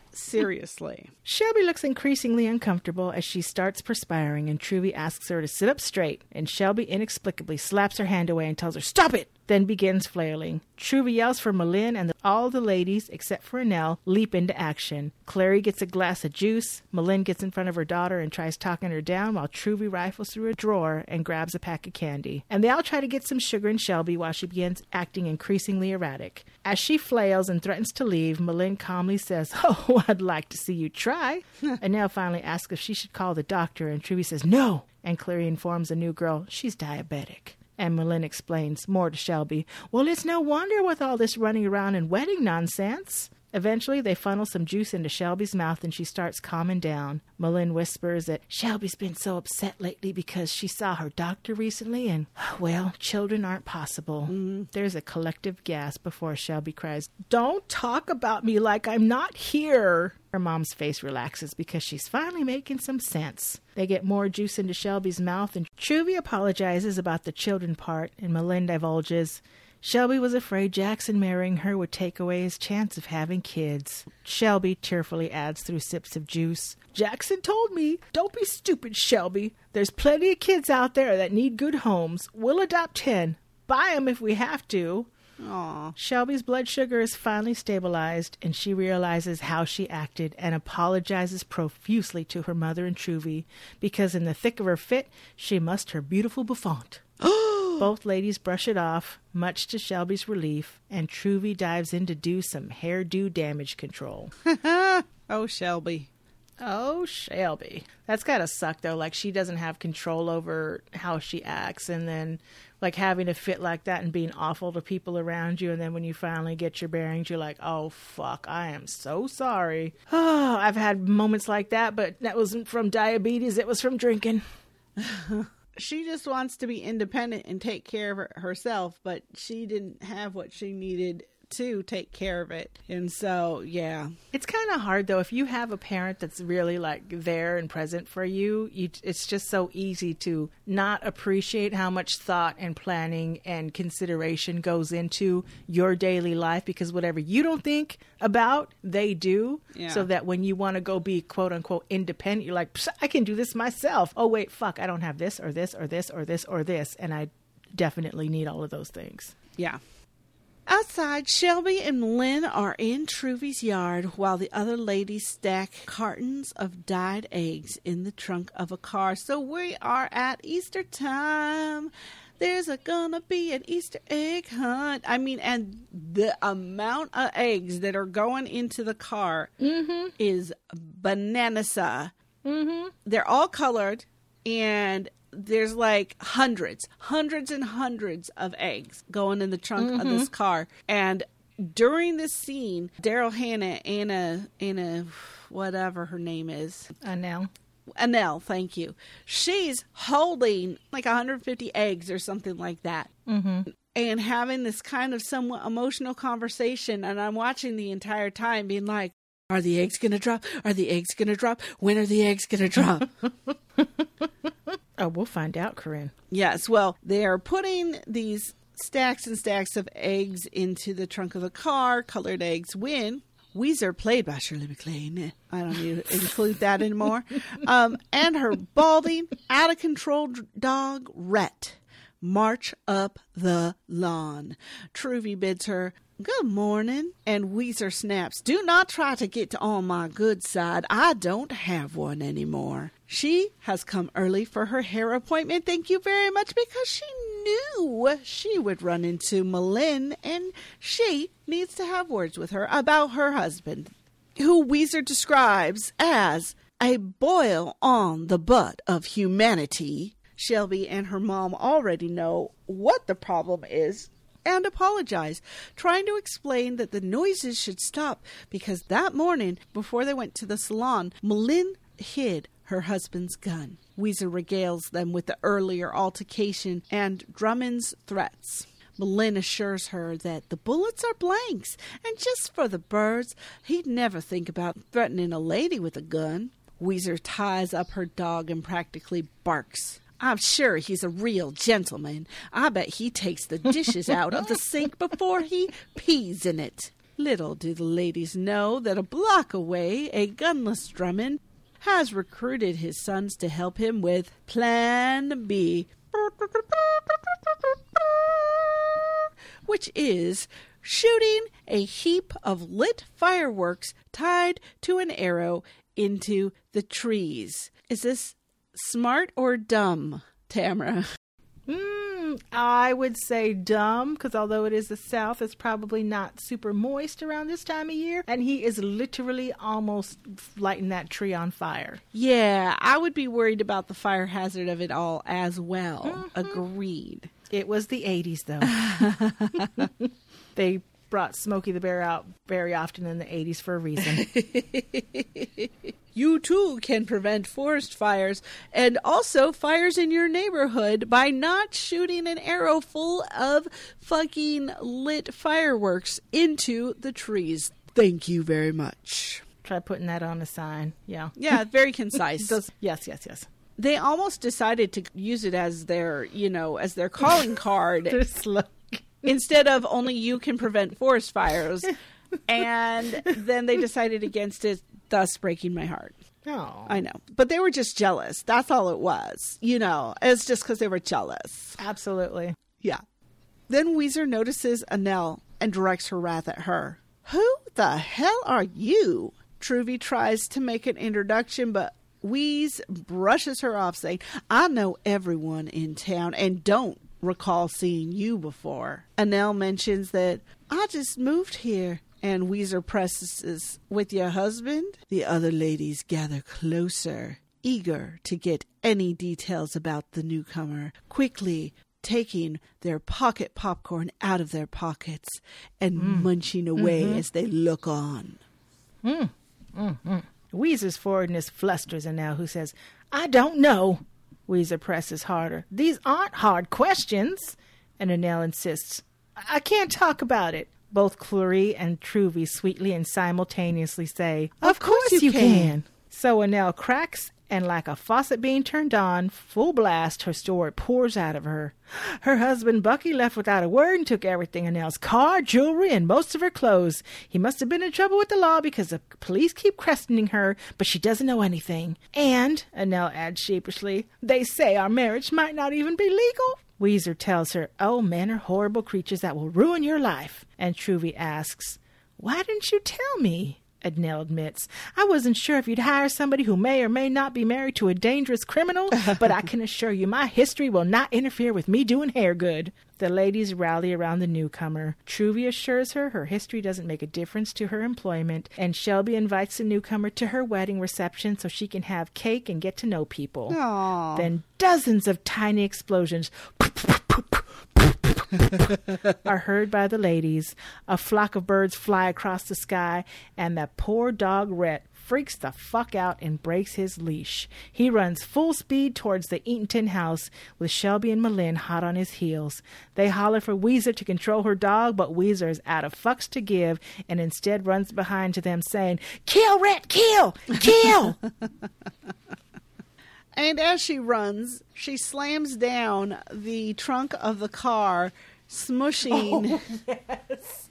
Seriously. Shelby looks increasingly uncomfortable as she starts perspiring, and Truvy asks her to sit up straight, and Shelby inexplicably slaps her hand away and tells her, "Stop it!" Then begins flailing. Truvy yells for Malin, and all the ladies, except for Annelle, leap into action. Clary gets a glass of juice. Malin gets in front of her daughter and tries talking her down, while Truvy rifles through a drawer and grabs a pack of candy. And they all try to get some sugar in Shelby while she begins acting increasingly erratic. As she flails and threatens to leave, Malin calmly says, "Oh, I'd like to see you try." Annelle finally asks if she should call the doctor, and Truvy says no, and Clary informs the new girl she's diabetic. And Malin explains more to Shelby, "Well, it's no wonder with all this running around and wedding nonsense." Eventually, they funnel some juice into Shelby's mouth and she starts calming down. Malin whispers that Shelby's been so upset lately because she saw her doctor recently and, well, children aren't possible. There's a collective gasp before Shelby cries, "Don't talk about me like I'm not here." Her mom's face relaxes because she's finally making some sense. They get more juice into Shelby's mouth and Truvy apologizes about the children part, and Malin divulges Shelby was afraid Jackson marrying her would take away his chance of having kids. Shelby tearfully adds through sips of juice, "Jackson told me, don't be stupid, Shelby. There's plenty of kids out there that need good homes. We'll adopt 10. Buy 'em if we have to." Aww. Shelby's blood sugar is finally stabilized, and she realizes how she acted and apologizes profusely to her mother and Truvy, because in the thick of her fit, she mussed her beautiful bouffant. Both ladies brush it off, much to Shelby's relief, and Truvy dives in to do some hairdo damage control. Oh, Shelby. Oh, Shelby. That's gotta suck, though. Like, she doesn't have control over how she acts, and then, like, having a fit like that and being awful to people around you, and then when you finally get your bearings, you're like, oh, fuck, I am so sorry. Oh, I've had moments like that, but that wasn't from diabetes, it was from drinking. She just wants to be independent and take care of herself, but she didn't have what she needed to take care of it. And so, yeah. It's kind of hard, though, if you have a parent that's really like there and present for you, it's just so easy to not appreciate how much thought and planning and consideration goes into your daily life, because whatever you don't think about, they do. Yeah. So that when you want to go be quote unquote independent, you're like, I can do this myself. Oh, wait, fuck, I don't have this or this or this or this or this. And I definitely need all of those things. Yeah. Outside, Shelby and Lynn are in Truvy's yard while the other ladies stack cartons of dyed eggs in the trunk of a car. So we are at Easter time. There's gonna be an Easter egg hunt. I mean, and the amount of eggs that are going into the car is bananasa. They're all colored, and there's like hundreds and hundreds of eggs going in the trunk of this car. And during this scene, Daryl Hannah, Anna, whatever her name is. Annelle, thank you. She's holding like 150 eggs or something like that. And having this kind of somewhat emotional conversation. And I'm watching the entire time being like, are the eggs going to drop? Are the eggs going to drop? When are the eggs going to drop? Oh, we'll find out, Corinne. Yes, well, they are putting these stacks and stacks of eggs into the trunk of the car. Colored eggs win. Weezer, played by Shirley MacLaine. I don't need to include that anymore. And her balding, out-of-control dog, Rhett, march up the lawn. Truvy bids her, good morning. And Weezer snaps, do not try to get on my good side. I don't have one anymore. She has come early for her hair appointment. Thank you very much, because she knew she would run into Malin, and she needs to have words with her about her husband, who Weezer describes as a boil on the butt of humanity. Shelby and her mom already know what the problem is and apologize, trying to explain that the noises should stop because that morning, before they went to the salon, Malin hid her husband's gun. Weezer regales them with the earlier altercation and Drummond's threats. Malin assures her that the bullets are blanks, and just for the birds, he'd never think about threatening a lady with a gun. Weezer ties up her dog and practically barks. I'm sure he's a real gentleman. I bet he takes the dishes out of the sink before he pees in it. Little do the ladies know that a block away, a gunless Drummond has recruited his sons to help him with Plan B, which is shooting a heap of lit fireworks tied to an arrow into the trees. Is this smart or dumb, Tamara? I would say dumb, because although it is the South, it's probably not super moist around this time of year, and he is literally almost lighting that tree on fire. Yeah, I would be worried about the fire hazard of it all as well. Agreed. It was the 80s, though. They brought Smokey the Bear out very often in the 80s for a reason. You too can prevent forest fires and also fires in your neighborhood by not shooting an arrow full of fucking lit fireworks into the trees. Thank you very much. Try putting that on a sign. Yeah. Yeah, very concise. Yes. They almost decided to use it as their, as their calling card. Their slogan. Instead of only you can prevent forest fires. And then they decided against it, thus breaking my heart. Oh. I know. But they were just jealous. That's all it was. It's just because they were jealous. Absolutely. Yeah. Then Weezer notices Annelle and directs her wrath at her. Who the hell are you? Truvy tries to make an introduction, but Weez brushes her off, saying, I know everyone in town and don't recall seeing you before. Annelle mentions that I just moved here. And Weezer presses, with your husband? The other ladies gather closer, eager to get any details about the newcomer, quickly taking their pocket popcorn out of their pockets and munching away as they look on. Weezer's forwardness flusters Annelle, who says, I don't know. Weezer presses harder. These aren't hard questions. And Annelle insists, I can't talk about it. Both Clary and Truvy sweetly and simultaneously say, "Of course you can." So Annelle cracks, and like a faucet being turned on, full blast, her story pours out of her. Her husband Bucky left without a word and took everything: Annelle's car, jewelry, and most of her clothes. He must have been in trouble with the law because the police keep questioning her, but she doesn't know anything. And, Annelle adds sheepishly, they say our marriage might not even be legal. Weezer tells her, "Oh, men are horrible creatures that will ruin your life." And Truvy asks, "Why didn't you tell me?" Annelle admits, "I wasn't sure if you'd hire somebody who may or may not be married to a dangerous criminal, but I can assure you my history will not interfere with me doing hair good." The ladies rally around the newcomer. Truvy assures her her history doesn't make a difference to her employment, and Shelby invites the newcomer to her wedding reception so she can have cake and get to know people. Aww. Then dozens of tiny explosions are heard by the ladies. A flock of birds fly across the sky, and that poor dog Rhett freaks the fuck out and breaks his leash. He runs full speed towards the Eatonton house with Shelby and Malin hot on his heels. They holler for Weezer to control her dog, but Weezer is out of fucks to give and instead runs behind to them saying, "Kill, Rhett, kill! Kill!" And as she runs, she slams down the trunk of the car, smushing, Yes.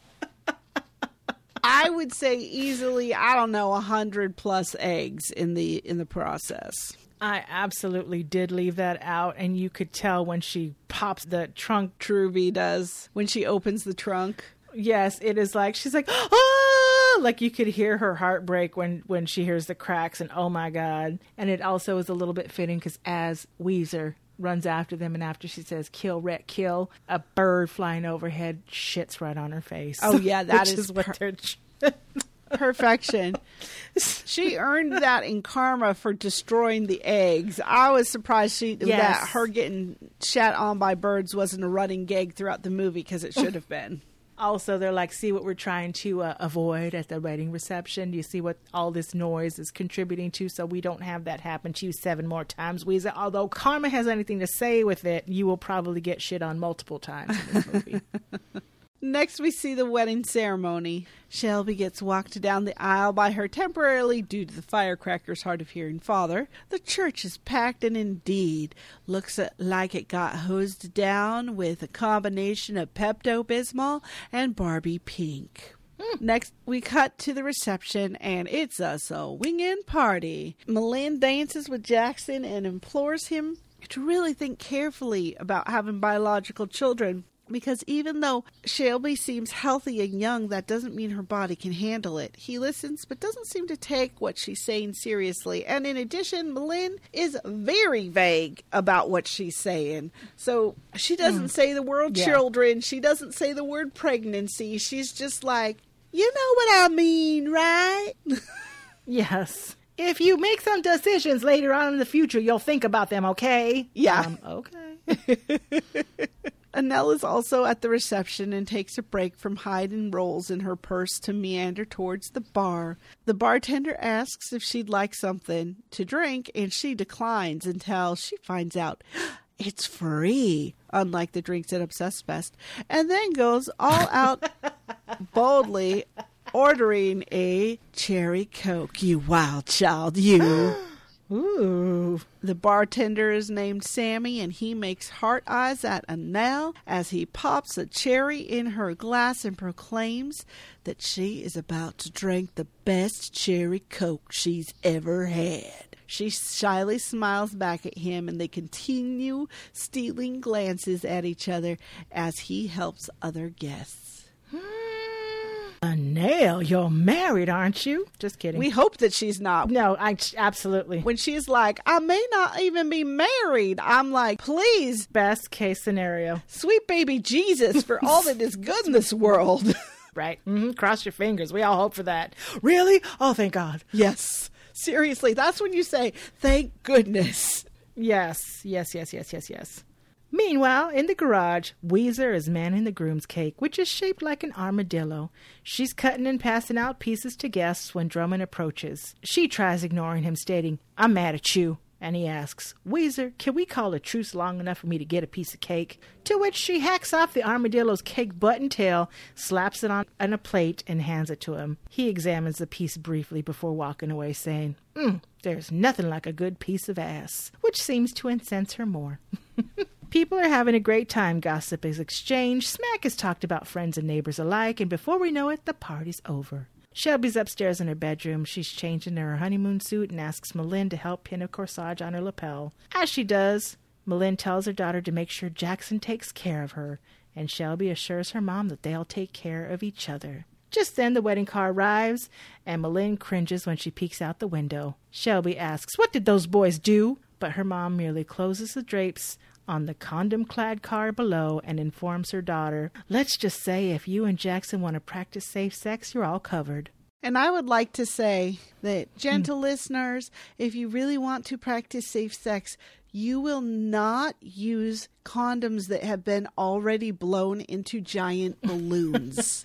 I would say easily, 100+ eggs in the process. I absolutely did leave that out, and you could tell when she pops the trunk. Truvy does when she opens the trunk. Yes, it is like, she's like, "Ah!" Like you could hear her heart break when she hears the cracks, and oh my God. And it also is a little bit fitting because as Weezer runs after them, and after she says, "Kill, Rhett, kill," a bird flying overhead shits right on her face. Oh yeah, that is what they're... Perfection. She earned that in karma for destroying the eggs. I was surprised that her getting shat on by birds wasn't a running gag throughout the movie, because it should have been. Also, they're like, see what we're trying to avoid at the wedding reception? Do you see what all this noise is contributing to, so we don't have that happen to you 7 more times, Weezer? Although karma has anything to say with it, you will probably get shit on multiple times in this movie. Next, we see the wedding ceremony. Shelby gets walked down the aisle by her temporarily, due to the firecrackers, hard-of-hearing father. The church is packed and indeed looks like it got hosed down with a combination of Pepto-Bismol and Barbie Pink. Next, we cut to the reception, and it's a swinging party. Malin dances with Jackson and implores him to really think carefully about having biological children, because even though Shelby seems healthy and young, that doesn't mean her body can handle it. He listens, but doesn't seem to take what she's saying seriously. And in addition, Malin is very vague about what she's saying. So she doesn't say the word children. She doesn't say the word pregnancy. She's just like, you know what I mean, right? Yes. If you make some decisions later on in the future, you'll think about them, okay? Yeah. Okay. Annelle is also at the reception and takes a break from hiding rolls in her purse to meander towards the bar. The bartender asks if she'd like something to drink, and she declines until she finds out it's free, unlike the drinks at Obsessed Fest, and then goes all out boldly, ordering a cherry Coke. You wild child, you. Ooh. The bartender is named Sammy, and he makes heart eyes at Annelle as he pops a cherry in her glass and proclaims that she is about to drink the best cherry Coke she's ever had. She shyly smiles back at him, and they continue stealing glances at each other as he helps other guests. Annelle, you're married, aren't you? Just kidding. We hope that she's not. No, absolutely. When she's like, I may not even be married, I'm like, please. Best case scenario. Sweet baby Jesus, for all that is good in this world. Right. Mm-hmm. Cross your fingers. We all hope for that. Really? Oh, thank God. Yes. Seriously, that's when you say, thank goodness. Yes. Meanwhile, in the garage, Weezer is manning the groom's cake, which is shaped like an armadillo. She's cutting and passing out pieces to guests when Drummond approaches. She tries ignoring him, stating, I'm mad at you. And he asks, Weezer, can we call a truce long enough for me to get a piece of cake? To which she hacks off the armadillo's cake butt and tail, slaps it on a plate, and hands it to him. He examines the piece briefly before walking away, saying, there's nothing like a good piece of ass, which seems to incense her more. People are having a great time. Gossip is exchanged. Smack is talked about friends and neighbors alike. And before we know it, the party's over. Shelby's upstairs in her bedroom. She's changed into her honeymoon suit and asks Malin to help pin a corsage on her lapel. As she does, Malin tells her daughter to make sure Jackson takes care of her. And Shelby assures her mom that they'll take care of each other. Just then, the wedding car arrives, and Malin cringes when she peeks out the window. Shelby asks, what did those boys do? But her mom merely closes the drapes on the condom-clad car below and informs her daughter, let's just say if you and Jackson want to practice safe sex, you're all covered. And I would like to say that, gentle listeners, if you really want to practice safe sex, you will not use condoms that have been already blown into giant balloons.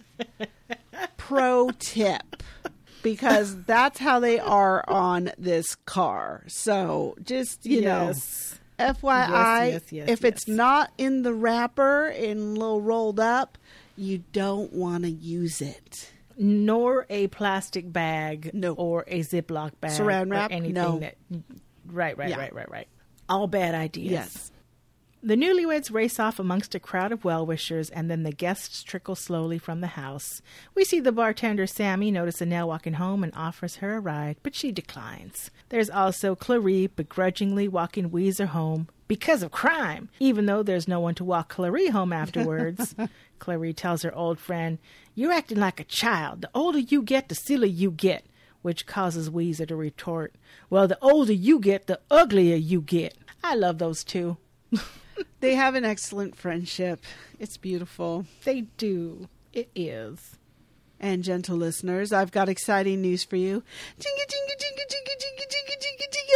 Pro tip. Because that's how they are on this car. So just, you know, FYI, if it's not in the wrapper and a little rolled up, you don't want to use it. Nor a plastic bag, or a Ziploc bag, saran wrap, or anything that. Right. All bad ideas. Yes. The newlyweds race off amongst a crowd of well-wishers, and then the guests trickle slowly from the house. We see the bartender, Sammy, notice Annelle walking home and offers her a ride, but she declines. There's also Clary begrudgingly walking Weezer home because of crime, even though there's no one to walk Clary home afterwards. Clary tells her old friend, you're acting like a child. The older you get, the sillier you get, which causes Weezer to retort, well, the older you get, the uglier you get. I love those two. They have an excellent friendship. It's beautiful. They do. It is. And gentle listeners, I've got exciting news for you. Jinga, jinga, jinga, jinga, jinga, jinga, jinga, jinga.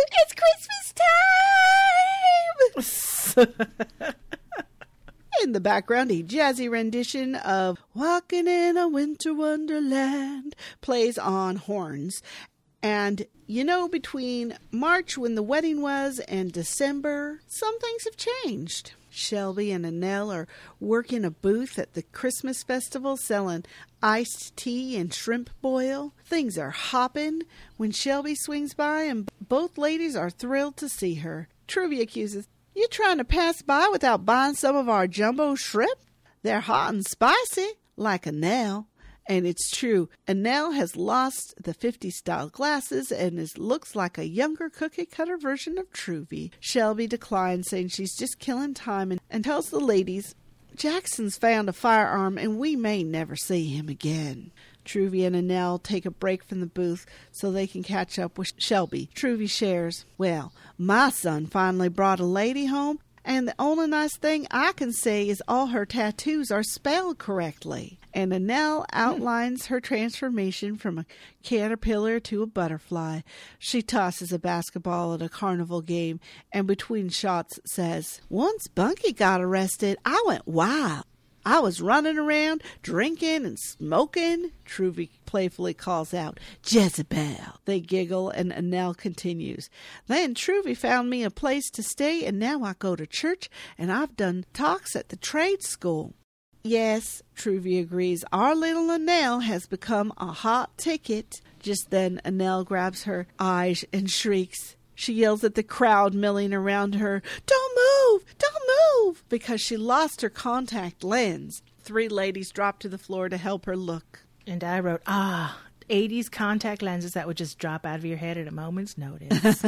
It's Christmas time! In the background, a jazzy rendition of Walking in a Winter Wonderland plays on horns. And, you know, between March, when the wedding was, and December, some things have changed. Shelby and Annelle are working a booth at the Christmas festival selling iced tea and shrimp boil. Things are hopping when Shelby swings by, and both ladies are thrilled to see her. Truvy accuses, you trying to pass by without buying some of our jumbo shrimp? They're hot and spicy, like Annelle. And it's true, Annelle has lost the 50s style glasses and looks like a younger cookie-cutter version of Truvy. Shelby declines, saying she's just killing time, and tells the ladies, Jackson's found a firearm and we may never see him again. Truvy and Annelle take a break from the booth so they can catch up with Shelby. Truvy shares, well, my son finally brought a lady home, and the only nice thing I can say is all her tattoos are spelled correctly. And Annelle outlines her transformation from a caterpillar to a butterfly. She tosses a basketball at a carnival game and between shots says, once Bunky got arrested, I went wild. I was running around, drinking and smoking. Truvy playfully calls out, Jezebel. They giggle and Annelle continues. Then Truvy found me a place to stay and now I go to church and I've done talks at the trade school. Yes, Truvy agrees. Our little Annelle has become a hot ticket. Just then Annelle grabs her eyes and shrieks. She yells at the crowd milling around her, don't move, don't move, because she lost her contact lens. 3 ladies drop to the floor to help her look. And I wrote, 80s contact lenses that would just drop out of your head at a moment's notice.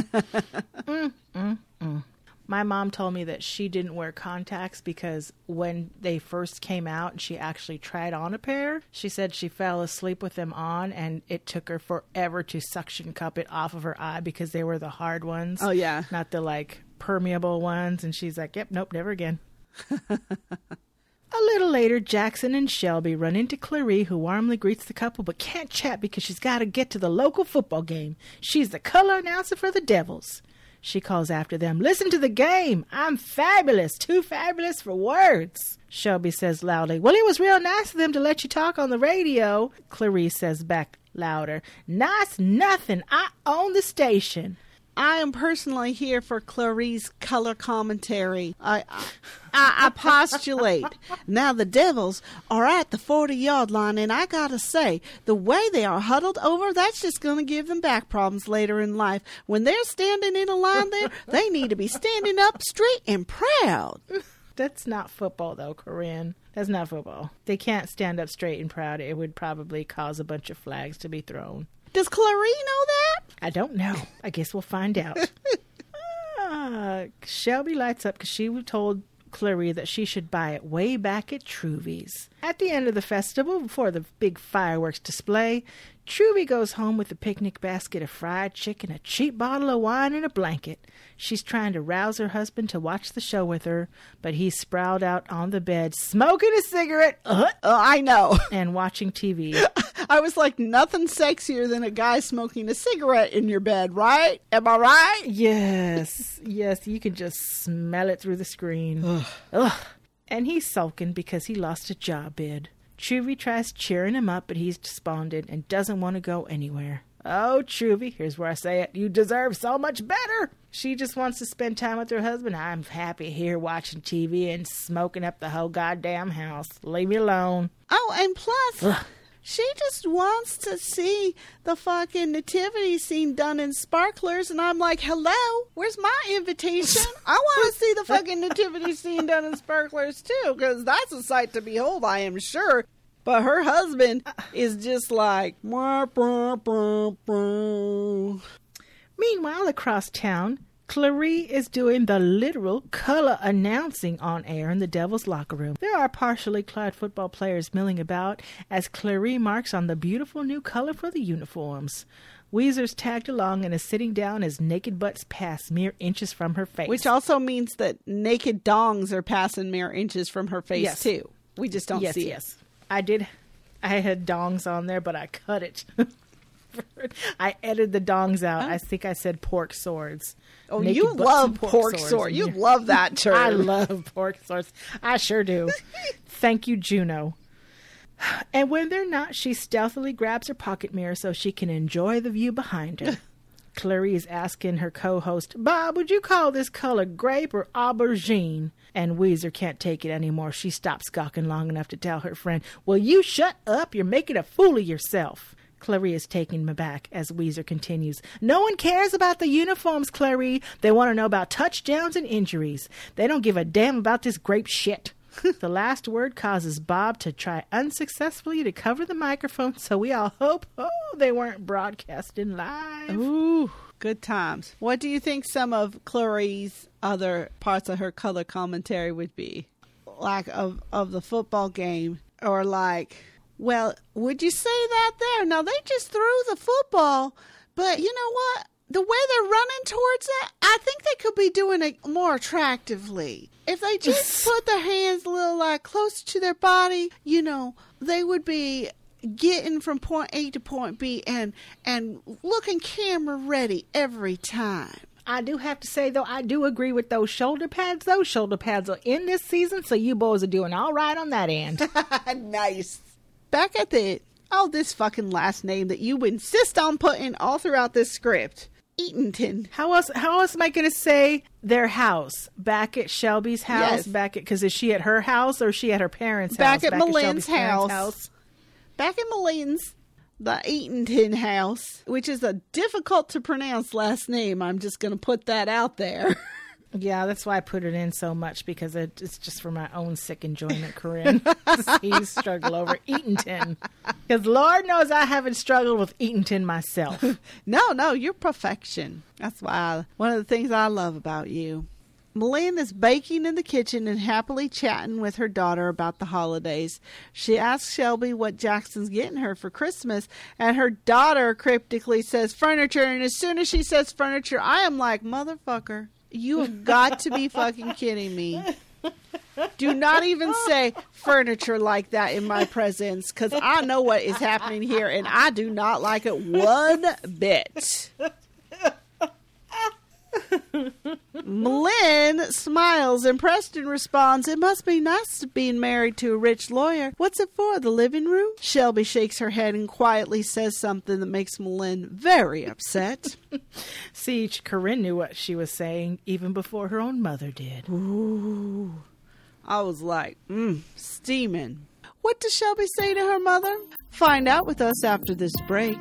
My mom told me that she didn't wear contacts because when they first came out and she actually tried on a pair, she said she fell asleep with them on and it took her forever to suction cup it off of her eye because they were the hard ones. Oh, yeah. Not the, like, permeable ones. And she's like, yep, nope, never again. A little later, Jackson and Shelby run into Clary, who warmly greets the couple but can't chat because she's got to get to the local football game. She's the color announcer for the Devils. She calls after them, listen to the game. I'm fabulous. Too fabulous for words. Shelby says loudly, well, it was real nice of them to let you talk on the radio. Clarice says back louder, nice nothing. I own the station. I am personally here for Clarice's color commentary. I postulate. Now the Devils are at the 40-yard line, and I gotta say, the way they are huddled over, that's just gonna give them back problems later in life. When they're standing in a line there, they need to be standing up straight and proud. That's not football, though, Corinne. That's not football. They can't stand up straight and proud. It would probably cause a bunch of flags to be thrown. Does Clarice know that? I don't know. I guess we'll find out. Shelby lights up because she told Clary that she should buy it way back at Truvy's. At the end of the festival, before the big fireworks display, Truvy goes home with a picnic basket of fried chicken, a cheap bottle of wine, and a blanket. She's trying to rouse her husband to watch the show with her, but he's sprawled out on the bed, smoking a cigarette. I know. And watching TV. I was like, nothing sexier than a guy smoking a cigarette in your bed, right? Am I right? Yes. Yes, you can just smell it through the screen. Ugh. And he's sulking because he lost a job bid. Truvy tries cheering him up, but he's despondent and doesn't want to go anywhere. Oh, Truvy, here's where I say it. You deserve so much better. She just wants to spend time with her husband. I'm happy here watching TV and smoking up the whole goddamn house. Leave me alone. Oh, and plus, she just wants to see the fucking nativity scene done in sparklers. And I'm like, hello, where's my invitation? I want to see the fucking nativity scene done in sparklers too, because that's a sight to behold, I am sure. But her husband is just like, wah, brr, brr, brr. Meanwhile, across town, Clary is doing the literal color announcing on air in the Devil's locker room. There are partially clad football players milling about as Clary marks on the beautiful new color for the uniforms. Weezer's tagged along and is sitting down as naked butts pass mere inches from her face. Which also means that naked dongs are passing mere inches from her face, too. We just don't see it. I had dongs on there, but I cut it. I edited the dongs out. I think I said pork swords. Oh, naked you love pork swords. You love that term. I love pork swords. I sure do. Thank you, Juno. And when they're not, she stealthily grabs her pocket mirror so she can enjoy the view behind her. Clary is asking her co-host, Bob, would you call this color grape or aubergine? And Weezer can't take it anymore. She stops gawking long enough to tell her friend, will you shut up? You're making a fool of yourself. Clary is taking him aback as Weezer continues. No one cares about the uniforms, Clary. They want to know about touchdowns and injuries. They don't give a damn about this grape shit. The last word causes Bob to try unsuccessfully to cover the microphone, so we all hope, they weren't broadcasting live. Ooh, good times. What do you think some of Clary's other parts of her color commentary would be? Like of the football game, or like, well, would you say that there? Now, they just threw the football, but you know what? The way they're running towards it, I think they could be doing it more attractively. If they just put their hands a little like closer to their body, you know, they would be getting from point A to point B and looking camera ready every time. I do have to say, though, I do agree with those shoulder pads. Those shoulder pads are in this season, so you boys are doing all right on that end. Nice. Back at this fucking last name that you insist on putting all throughout this script. Eatonton. How else am I going to say their house? Back at Shelby's house? Yes. Because is she at her house or is she at her parents' house? Back at Maline's house. Back at Maline's, the Eatonton house, which is a difficult to pronounce last name. I'm just going to put that out there. Yeah, that's why I put it in so much, because it's just for my own sick enjoyment, Corinne, to see you struggle over Eatonton. Because Lord knows I haven't struggled with Eatonton myself. No, you're perfection. That's why one of the things I love about you. Malin is baking in the kitchen and happily chatting with her daughter about the holidays. She asks Shelby what Jackson's getting her for Christmas, and her daughter cryptically says furniture, and as soon as she says furniture, I am like, motherfucker. You have got to be fucking kidding me. Do not even say furniture like that in my presence, because I know what is happening here, and I do not like it one bit. Malin smiles, impressed, and responds, "It must be nice being married to a rich lawyer. What's it for, the living room?" Shelby shakes her head and quietly says something that makes Malin very upset. See, Corinne knew what she was saying even before her own mother did. Ooh. I was like, steaming. What does Shelby say to her mother? Find out with us after this break.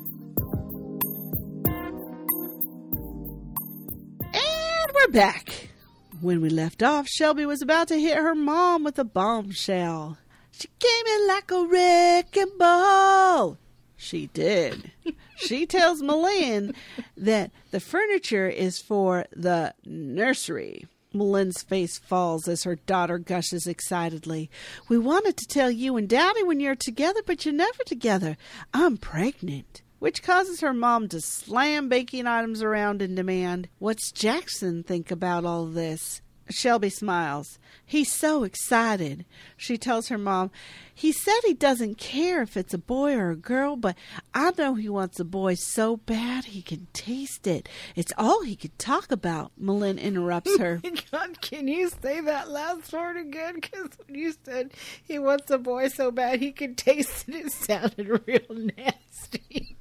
And we're back. When we left off, Shelby was about to hit her mom with a bombshell. She came in like a wrecking ball. She did. She tells Malin that the furniture is for the nursery. Malin's face falls as her daughter gushes excitedly. "We wanted to tell you and Daddy when you're together, but you're never together. I'm pregnant." Which causes her mom to slam baking items around and demand, "What's Jackson think about all this?" Shelby smiles. "He's so excited." She tells her mom, "He said he doesn't care if it's a boy or a girl, but I know he wants a boy so bad he can taste it. It's all he could talk about." Malin interrupts her. God, can you say that last word again? Because when you said he wants a boy so bad he can taste it, it sounded real nasty.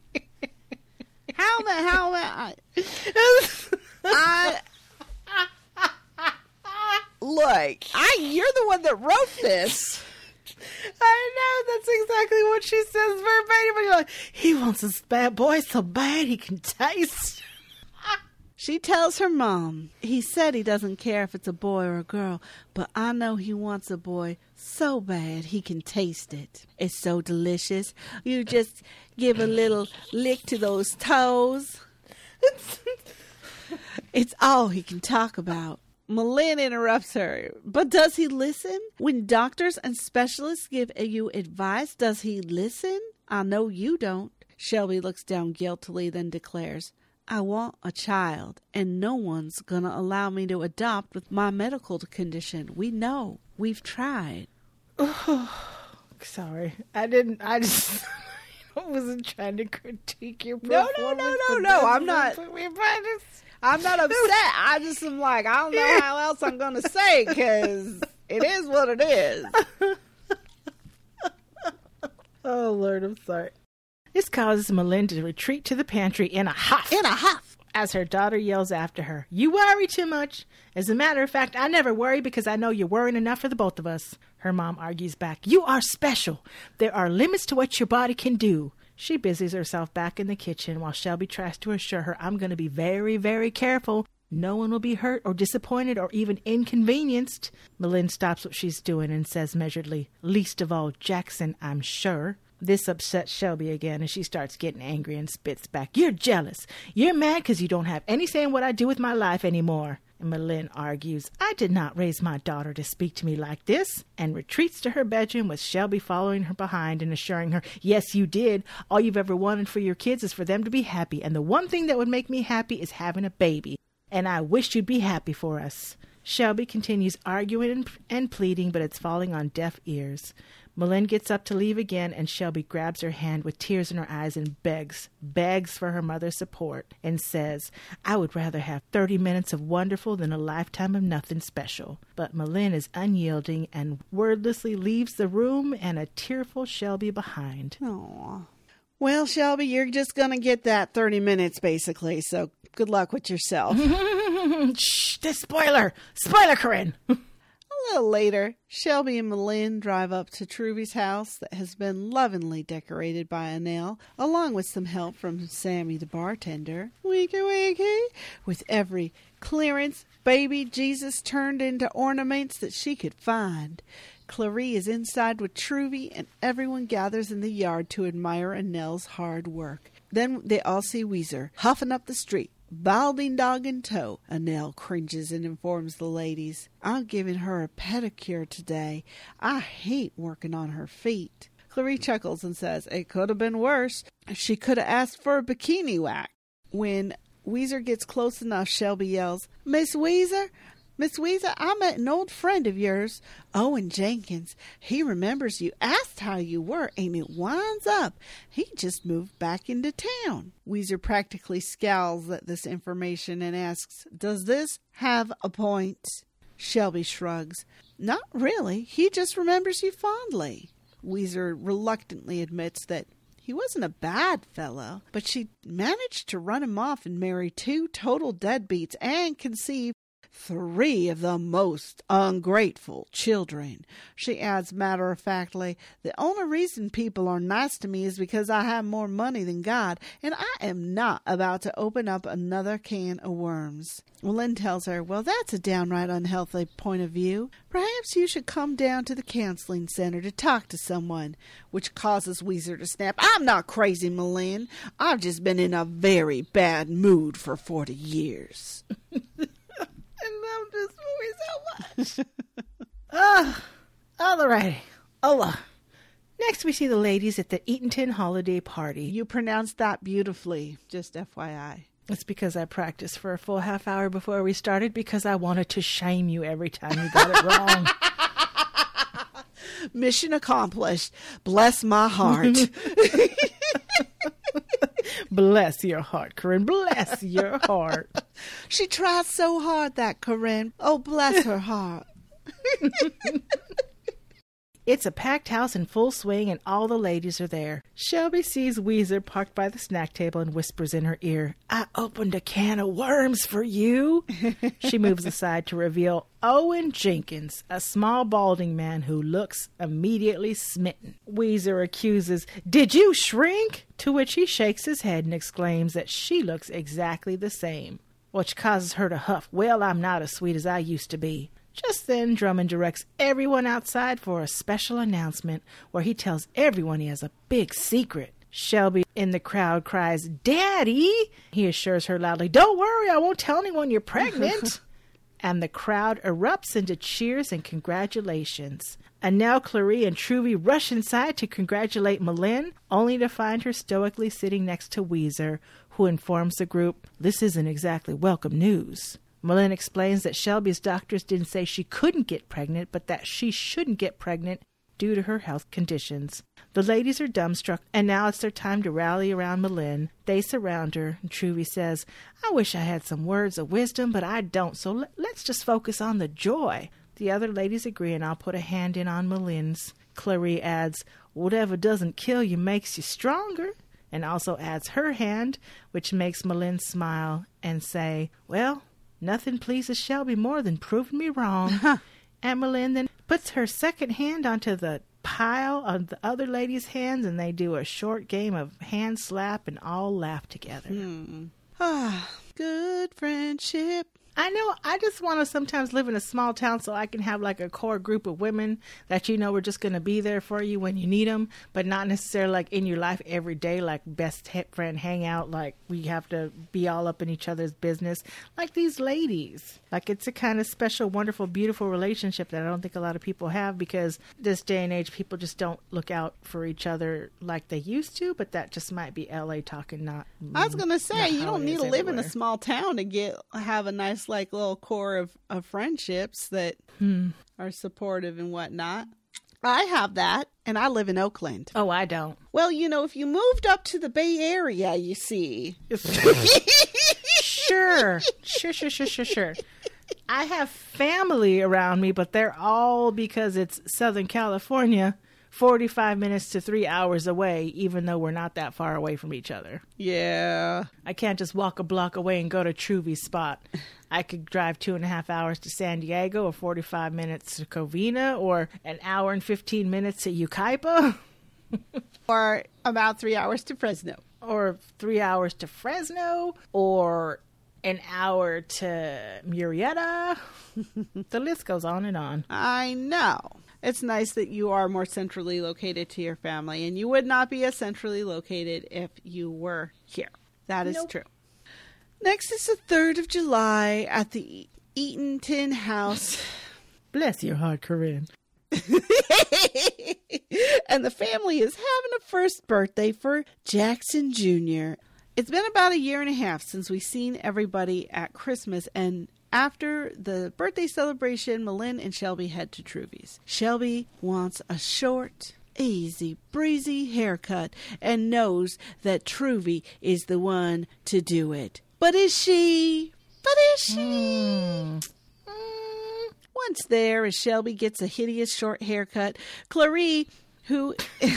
Look, you're the one that wrote this. I know, that's exactly what she says verbatim. You're like, he wants this bad boy so bad he can taste. She tells her mom, "He said he doesn't care if it's a boy or a girl, but I know he wants a boy so bad he can taste it. It's so delicious. You just give a little lick to those toes." It's all he can talk about. Malin interrupts her. "But does he listen? When doctors and specialists give you advice, does he listen? I know you don't." Shelby looks down guiltily, then declares, "I want a child, and no one's going to allow me to adopt with my medical condition. We know. We've tried." Sorry. I just wasn't trying to critique your performance. No. I'm not upset. I just am like, I don't know how else I'm going to say, because it is what it is. Oh, Lord, I'm sorry. This causes Malin to retreat to the pantry in a huff. As her daughter yells after her, "You worry too much. As a matter of fact, I never worry because I know you're worrying enough for the both of us." Her mom argues back, "You are special. There are limits to what your body can do." She busies herself back in the kitchen while Shelby tries to assure her, "I'm going to be very, very careful. No one will be hurt or disappointed or even inconvenienced." Malin stops what she's doing and says measuredly, "Least of all Jackson, I'm sure." This upsets Shelby again, and she starts getting angry and spits back, "You're jealous. You're mad because you don't have any say in what I do with my life anymore." And Malin argues, "I did not raise my daughter to speak to me like this," and retreats to her bedroom with Shelby following her behind and assuring her, "Yes, you did. All you've ever wanted for your kids is for them to be happy, and the one thing that would make me happy is having a baby. And I wish you'd be happy for us." Shelby continues arguing and pleading, but it's falling on deaf ears. Malin gets up to leave again, and Shelby grabs her hand with tears in her eyes and begs for her mother's support, and says, "I would rather have 30 minutes of wonderful than a lifetime of nothing special." But Malin is unyielding and wordlessly leaves the room and a tearful Shelby behind. Aww. Well, Shelby, you're just going to get that 30 minutes, basically, so good luck with yourself. Shh, the spoiler, Corinne. A little later, Shelby and Malin drive up to Truvy's house that has been lovingly decorated by Annelle, along with some help from Sammy the bartender. Winky winky! With every clearance baby Jesus turned into ornaments that she could find. Clarie is inside with Truvy, and everyone gathers in the yard to admire Annelle's hard work. Then they all see Weezer huffing up the street, balding dog in tow. Annelle cringes and informs the ladies, "I'm giving her a pedicure today. I hate working on her feet." Clarie chuckles and says, "It could have been worse. She could have asked for a bikini wax." When Weezer gets close enough, Shelby yells, Miss Weezer, I met an old friend of yours, Owen Jenkins. He remembers you, asked how you were, and it winds up he just moved back into town." Weezer practically scowls at this information and asks, "Does this have a point?" Shelby shrugs. "Not really. He just remembers you fondly." Weezer reluctantly admits that he wasn't a bad fellow, but she managed to run him off and marry 2 total deadbeats and conceive 3 of the most ungrateful children. She adds matter-of-factly, "The only reason people are nice to me is because I have more money than God, and I am not about to open up another can of worms." Lynn tells her, "Well, that's a downright unhealthy point of view. Perhaps you should come down to the counseling center to talk to someone," which causes Weezer to snap, "I'm not crazy, Malin. I've just been in a very bad mood for 40 years. I love this movie so much. Alrighty. Ola. Next we see the ladies at the Eatonton holiday party. You pronounced that beautifully, just FYI. It's because I practiced for a full half hour before we started because I wanted to shame you every time you got it wrong. Mission accomplished. Bless my heart. Bless your heart, Corinne. Bless your heart. She tried so hard, that Corinne. Oh, bless her heart. It's a packed house in full swing and all the ladies are there. Shelby sees Weezer parked by the snack table and whispers in her ear, "I opened a can of worms for you." She moves aside to reveal Owen Jenkins, a small balding man who looks immediately smitten. Weezer accuses, "Did you shrink?" To which he shakes his head and exclaims that she looks exactly the same, which causes her to huff, "Well, I'm not as sweet as I used to be." Just then, Drummond directs everyone outside for a special announcement where he tells everyone he has a big secret. Shelby in the crowd cries, "Daddy!" He assures her loudly, "Don't worry, I won't tell anyone you're pregnant." And the crowd erupts into cheers and congratulations. And now Clary and Truvy rush inside to congratulate Malin, only to find her stoically sitting next to Weezer, who informs the group, "This isn't exactly welcome news." Malin explains that Shelby's doctors didn't say she couldn't get pregnant, but that she shouldn't get pregnant due to her health conditions. The ladies are dumbstruck, and now it's their time to rally around Malin. They surround her, and Truvy says, "I wish I had some words of wisdom, but I don't, so let's just focus on the joy." The other ladies agree, and I'll put a hand in on Malin's. Clary adds, "Whatever doesn't kill you makes you stronger," and also adds her hand, which makes Malin smile and say, "Well, nothing pleases Shelby more than proving me wrong." And Malin then puts her second hand onto the pile of the other ladies' hands, and they do a short game of hand slap and all laugh together. Good friendship. I know, I just want to sometimes live in a small town so I can have like a core group of women that you know are just going to be there for you when you need them, but not necessarily like in your life every day, like best friend hangout, like we have to be all up in each other's business, like these ladies. Like it's a kind of special, wonderful, beautiful relationship that I don't think a lot of people have, because this day and age people just don't look out for each other like they used to, but that just might be LA talking, not... I was going to say, you don't need to live in a small town to have a nice like little core of friendships that are supportive and whatnot. I have that, and I live in Oakland. Oh, I don't. Well, you know, if you moved up to the Bay Area, you see. Sure. I have family around me, but they're all, because it's Southern California, 45 minutes to 3 hours away, even though we're not that far away from each other. Yeah. I can't just walk a block away and go to Truvy's spot. I could drive 2.5 hours to San Diego, or 45 minutes to Covina, or an hour and 15 minutes to Yucaipa. Or about 3 hours to Fresno. Or 3 hours to Fresno, or an hour to Murrieta. The list goes on and on. I know. It's nice that you are more centrally located to your family, and you would not be as centrally located if you were here. That is true. Next is the 3rd of July at the Eatonton house. Bless your heart, Corinne. And the family is having a first birthday for Jackson Jr. It's been about 1.5 years since we've seen everybody at Christmas, and after the birthday celebration, Malin and Shelby head to Truvy's. Shelby wants a short, easy breezy haircut and knows that Truvy is the one to do it. But is she? Once there, as Shelby gets a hideous short haircut, Clarice, who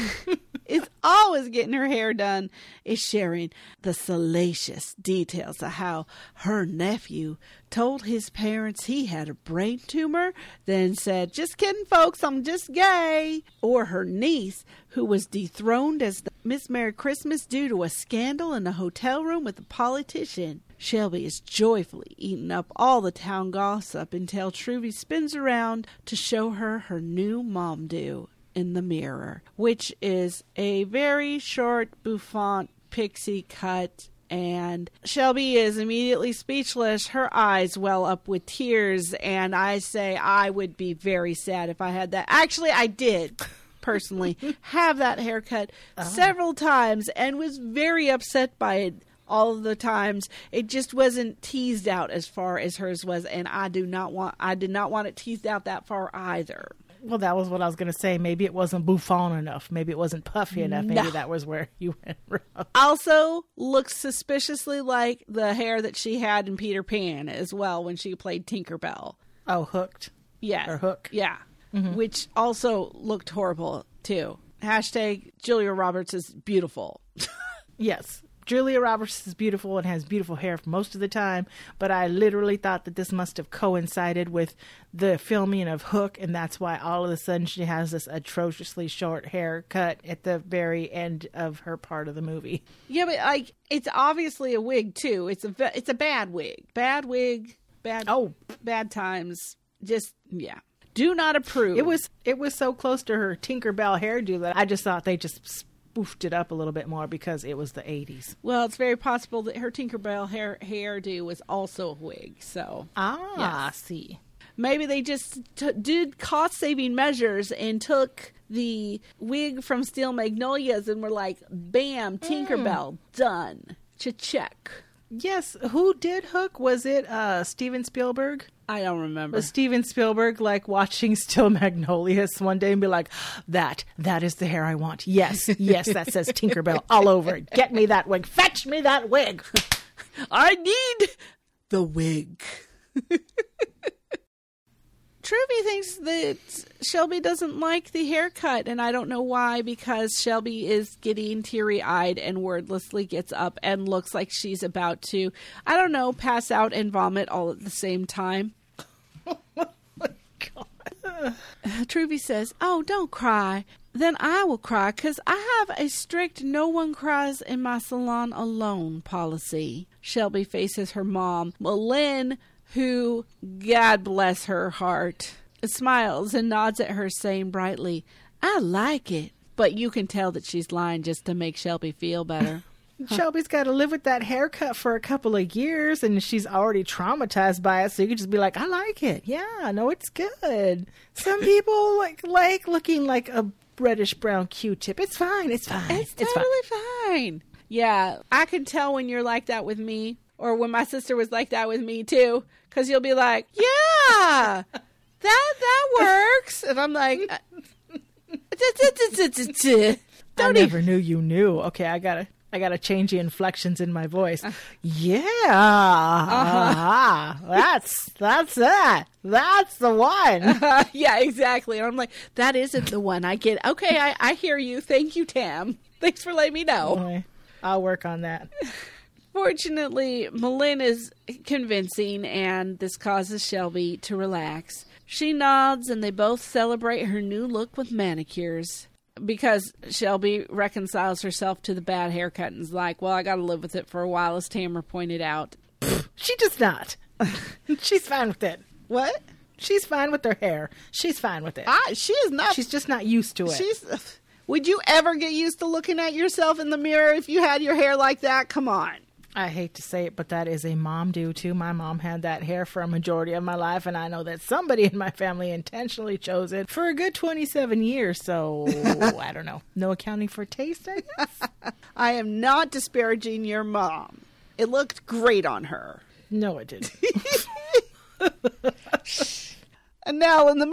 is always getting her hair done, is sharing the salacious details of how her nephew told his parents he had a brain tumor, then said, "Just kidding, folks, I'm just gay." Or her niece, who was dethroned as the Miss Merry Christmas due to a scandal in a hotel room with a politician. Shelby is joyfully eating up all the town gossip until Truvy spins around to show her new mom do in the mirror, which is a very short bouffant pixie cut, and Shelby is immediately speechless. Her eyes well up with tears, and I say I would be very sad if I had that. Actually, I did personally have that haircut several times and was very upset by it all of the times. It just wasn't teased out as far as hers was, and I did not want it teased out that far either. Well, that was what I was going to say. Maybe it wasn't bouffant enough. Maybe it wasn't puffy enough. Maybe that was where you went wrong. Also, looks suspiciously like the hair that she had in Peter Pan as well when she played Tinkerbell. Oh, Hooked? Yeah. Or Hook? Yeah. Mm-hmm. Which also looked horrible, too. Hashtag Julia Roberts is beautiful. Yes. Julia Roberts is beautiful and has beautiful hair for most of the time, but I literally thought that this must have coincided with the filming of Hook, and that's why all of a sudden she has this atrociously short haircut at the very end of her part of the movie. Yeah, but it's obviously a wig too. It's a bad wig. Bad wig. Bad times. Just, yeah. Do not approve. It was so close to her Tinkerbell hairdo that I just thought they just spoofed it up a little bit more because it was the 80s. Well, it's very possible that her Tinkerbell hairdo was also a wig. So see. Maybe they just did cost-saving measures and took the wig from Steel Magnolias and were like, bam, Tinkerbell, done. Check. Yes, who did Hook? Was it Steven Spielberg? I don't remember. Was Steven Spielberg like watching Steel Magnolias one day and be like, that is the hair I want. Yes, that says Tinkerbell all over it. Get me that wig. Fetch me that wig. I need the wig. Truvy thinks that Shelby doesn't like the haircut, and I don't know why, because Shelby is getting teary-eyed and wordlessly gets up and looks like she's about to, I don't know, pass out and vomit all at the same time. Oh my God. Truvy says, "Oh, don't cry. Then I will cry, because I have a strict no one cries in my salon alone policy." Shelby faces her mom, Malin, who, God bless her heart, smiles and nods at her, saying brightly, "I like it." But you can tell that she's lying just to make Shelby feel better. Shelby's got to live with that haircut for a couple of years, and she's already traumatized by it, so you can just be like, "I like it. Yeah, no, it's good." Some people like looking like a reddish-brown Q-tip. It's fine. It's totally fine. Yeah, I can tell when you're like that with me, or when my sister was like that with me, too. Because you'll be like, "Yeah, that works." And I'm like, I never knew you knew. Okay, I gotta change the inflections in my voice. Yeah. That's it. That's the one. Yeah, exactly. And I'm like, that isn't the one. I get, okay, I hear you. Thank you, Tam. Thanks for letting me know. Okay, I'll work on that. Fortunately, Malin is convincing, and this causes Shelby to relax. She nods, and they both celebrate her new look with manicures, because Shelby reconciles herself to the bad haircut and is like, well, I gotta live with it for a while, as Tamara pointed out. She does not. She's fine with it. What? She's fine with her hair. She's fine with it. She is not. She's just not used to it. Would you ever get used to looking at yourself in the mirror if you had your hair like that? Come on. I hate to say it, but that is a mom do too. My mom had that hair for a majority of my life, and I know that somebody in my family intentionally chose it for a good 27 years, so I don't know. No accounting for taste, I guess? I am not disparaging your mom. It looked great on her. No, it didn't. Nell, in the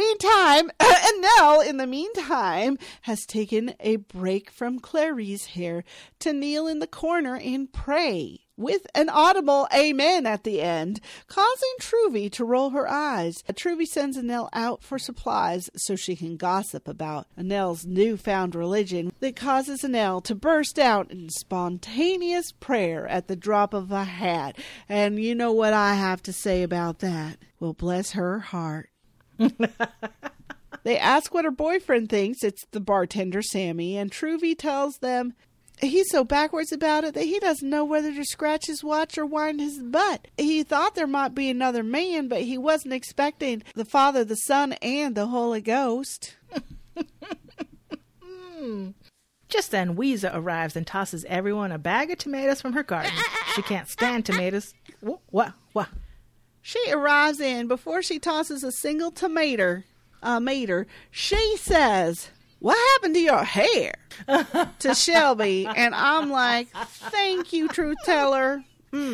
meantime, has taken a break from Clarice here to kneel in the corner and pray, with an audible amen at the end, causing Truvy to roll her eyes. Truvy sends Annelle out for supplies so she can gossip about Annelle's newfound religion that causes Annelle to burst out in spontaneous prayer at the drop of a hat. And you know what I have to say about that? Well, bless her heart. They ask what her boyfriend thinks. It's the bartender, Sammy, and Truvy tells them he's so backwards about it that he doesn't know whether to scratch his watch or wind his butt. He thought there might be another man, but he wasn't expecting the Father, the Son, and the Holy Ghost. Just then, Weezer arrives and tosses everyone a bag of tomatoes from her garden. She can't stand tomatoes. What? She arrives in before she tosses a single tomato. She says, "What happened to your hair?" to Shelby, and I'm like, "Thank you, truth teller."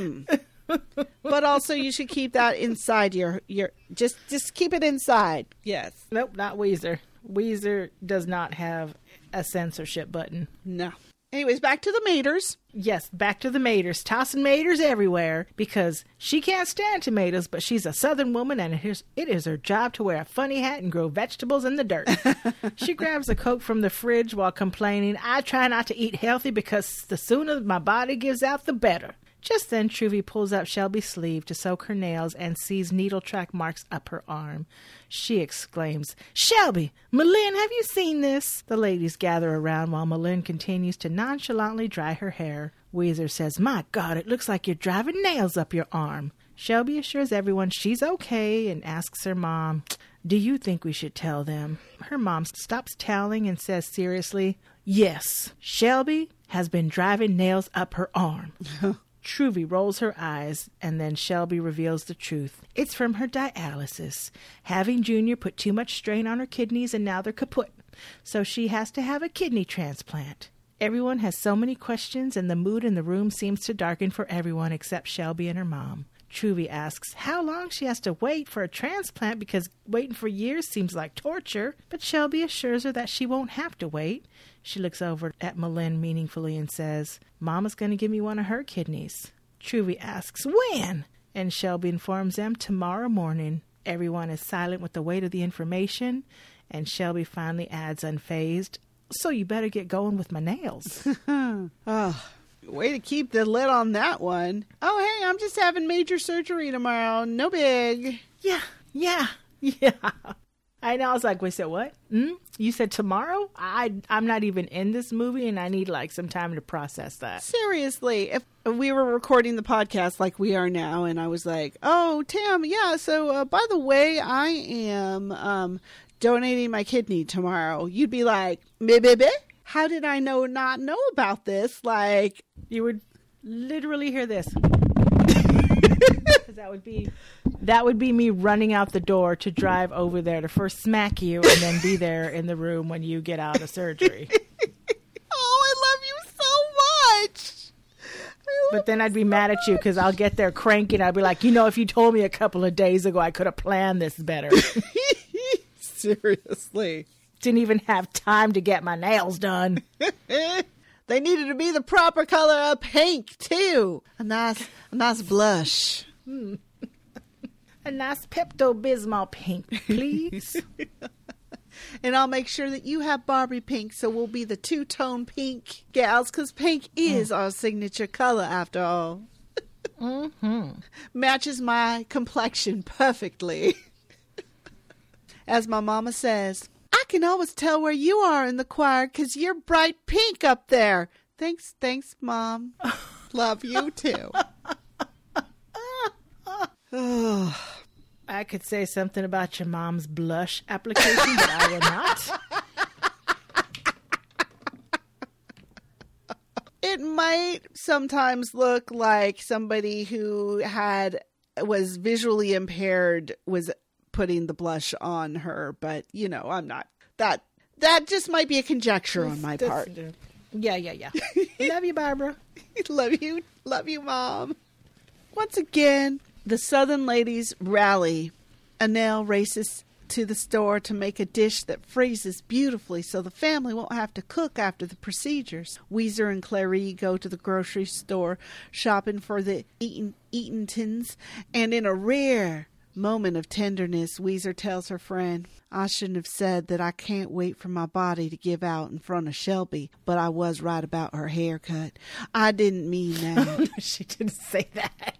But also, you should keep that inside your just keep it inside. Yes. Nope, not Weezer. Weezer does not have a censorship button. No. Anyways, back to the maters. Yes, back to the maters. Tossing maters everywhere because she can't stand tomatoes, but she's a Southern woman and it is her job to wear a funny hat and grow vegetables in the dirt. She grabs a Coke from the fridge while complaining, "I try not to eat healthy because the sooner my body gives out, the better." Just then, Truvy pulls up Shelby's sleeve to soak her nails and sees needle track marks up her arm. She exclaims, "Shelby, Malin, have you seen this?" The ladies gather around while Malin continues to nonchalantly dry her hair. Weezer says, "My God, it looks like you're driving nails up your arm." Shelby assures everyone she's okay and asks her mom, "Do you think we should tell them?" Her mom stops toweling and says seriously, "Yes, Shelby has been driving nails up her arm." Truvy rolls her eyes, and then Shelby reveals the truth. It's from her dialysis. Having Junior put too much strain on her kidneys, and now they're kaput. So she has to have a kidney transplant. Everyone has so many questions, and the mood in the room seems to darken for everyone except Shelby and her mom. Truvy asks how long she has to wait for a transplant because waiting for years seems like torture, but Shelby assures her that she won't have to wait. She looks over at Malin meaningfully and says, "Mama's going to give me one of her kidneys." Truvy asks, "When?" And Shelby informs them tomorrow morning. Everyone is silent with the weight of the information, and Shelby finally adds unfazed, "So you better get going with my nails." Oh, way to keep the lid on that one. "Oh, hey, I'm just having major surgery tomorrow. No big." Yeah. I know. I was like, wait, said what? You said tomorrow? I'm not even in this movie, and I need some time to process that. Seriously, if we were recording the podcast like we are now, and I was like, "Oh, Tam, yeah, so by the way, I am donating my kidney tomorrow," you'd be like, "Baby, how did I not know about this?" You would literally hear this. That would be me running out the door to drive over there to first smack you and then be there in the room when you get out of surgery. Oh, I love you so much. But then I'd be mad at you because I'll get there cranky and I'd be like, if you told me a couple of days ago, I could have planned this better. Seriously. Didn't even have time to get my nails done. They needed to be the proper color of pink, too. A nice blush. A nice Pepto-Bismol pink, please. And I'll make sure that you have Barbie pink, so we'll be the two-tone pink gals, because pink is our signature color, after all. Matches my complexion perfectly. As my mama says, "I can always tell where you are in the choir because you're bright pink up there." Thanks, Mom. Love you too. I could say something about your mom's blush application, but I will not. It might sometimes look like somebody who was visually impaired was putting the blush on her, but I'm not. That just might be a conjecture on my part. Yeah. Love you, Barbara. Love you, Mom. Once again, the Southern ladies rally. Annelle races to the store to make a dish that freezes beautifully so the family won't have to cook after the procedures. Weezer and Clary go to the grocery store shopping for the Eatentons, and in a rare moment of tenderness, Weezer tells her friend, "I shouldn't have said that I can't wait for my body to give out in front of Shelby, but I was right about her haircut. I didn't mean that." She didn't say that.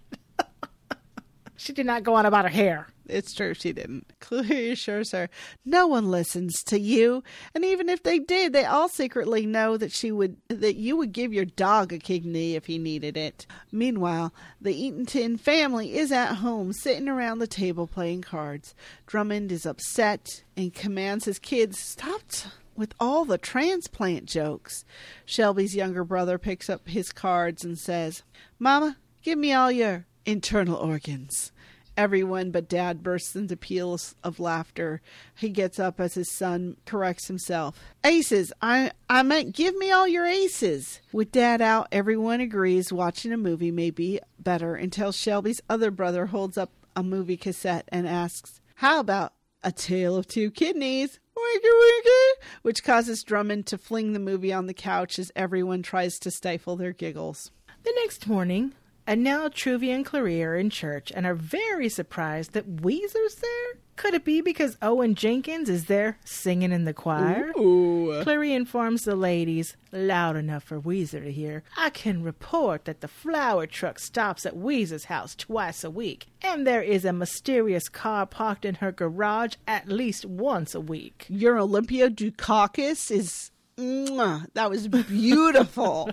She did not go on about her hair. It's true, she didn't. Clary assures her, "No one listens to you, and even if they did, they all secretly know that you would give your dog a kidney if he needed it." Meanwhile, the Eatonton family is at home, sitting around the table playing cards. Drummond is upset and commands his kids, "Stop with all the transplant jokes." Shelby's younger brother picks up his cards and says, "Mama, give me all your internal organs." Everyone but Dad bursts into peals of laughter. He gets up as his son corrects himself. "Aces! I meant give me all your aces!" With Dad out, everyone agrees watching a movie may be better until Shelby's other brother holds up a movie cassette and asks, "How about A Tale of Two Kidneys?" Winky, winky, which causes Drummond to fling the movie on the couch as everyone tries to stifle their giggles. The next morning, Annelle, Truvia, and Clary are in church and are very surprised that Weezer's there. Could it be because Owen Jenkins is there singing in the choir? Ooh. Clary informs the ladies, loud enough for Weezer to hear, "I can report that the flower truck stops at Weezer's house twice a week, and there is a mysterious car parked in her garage at least once a week." Your Olympia Dukakis is... that was beautiful.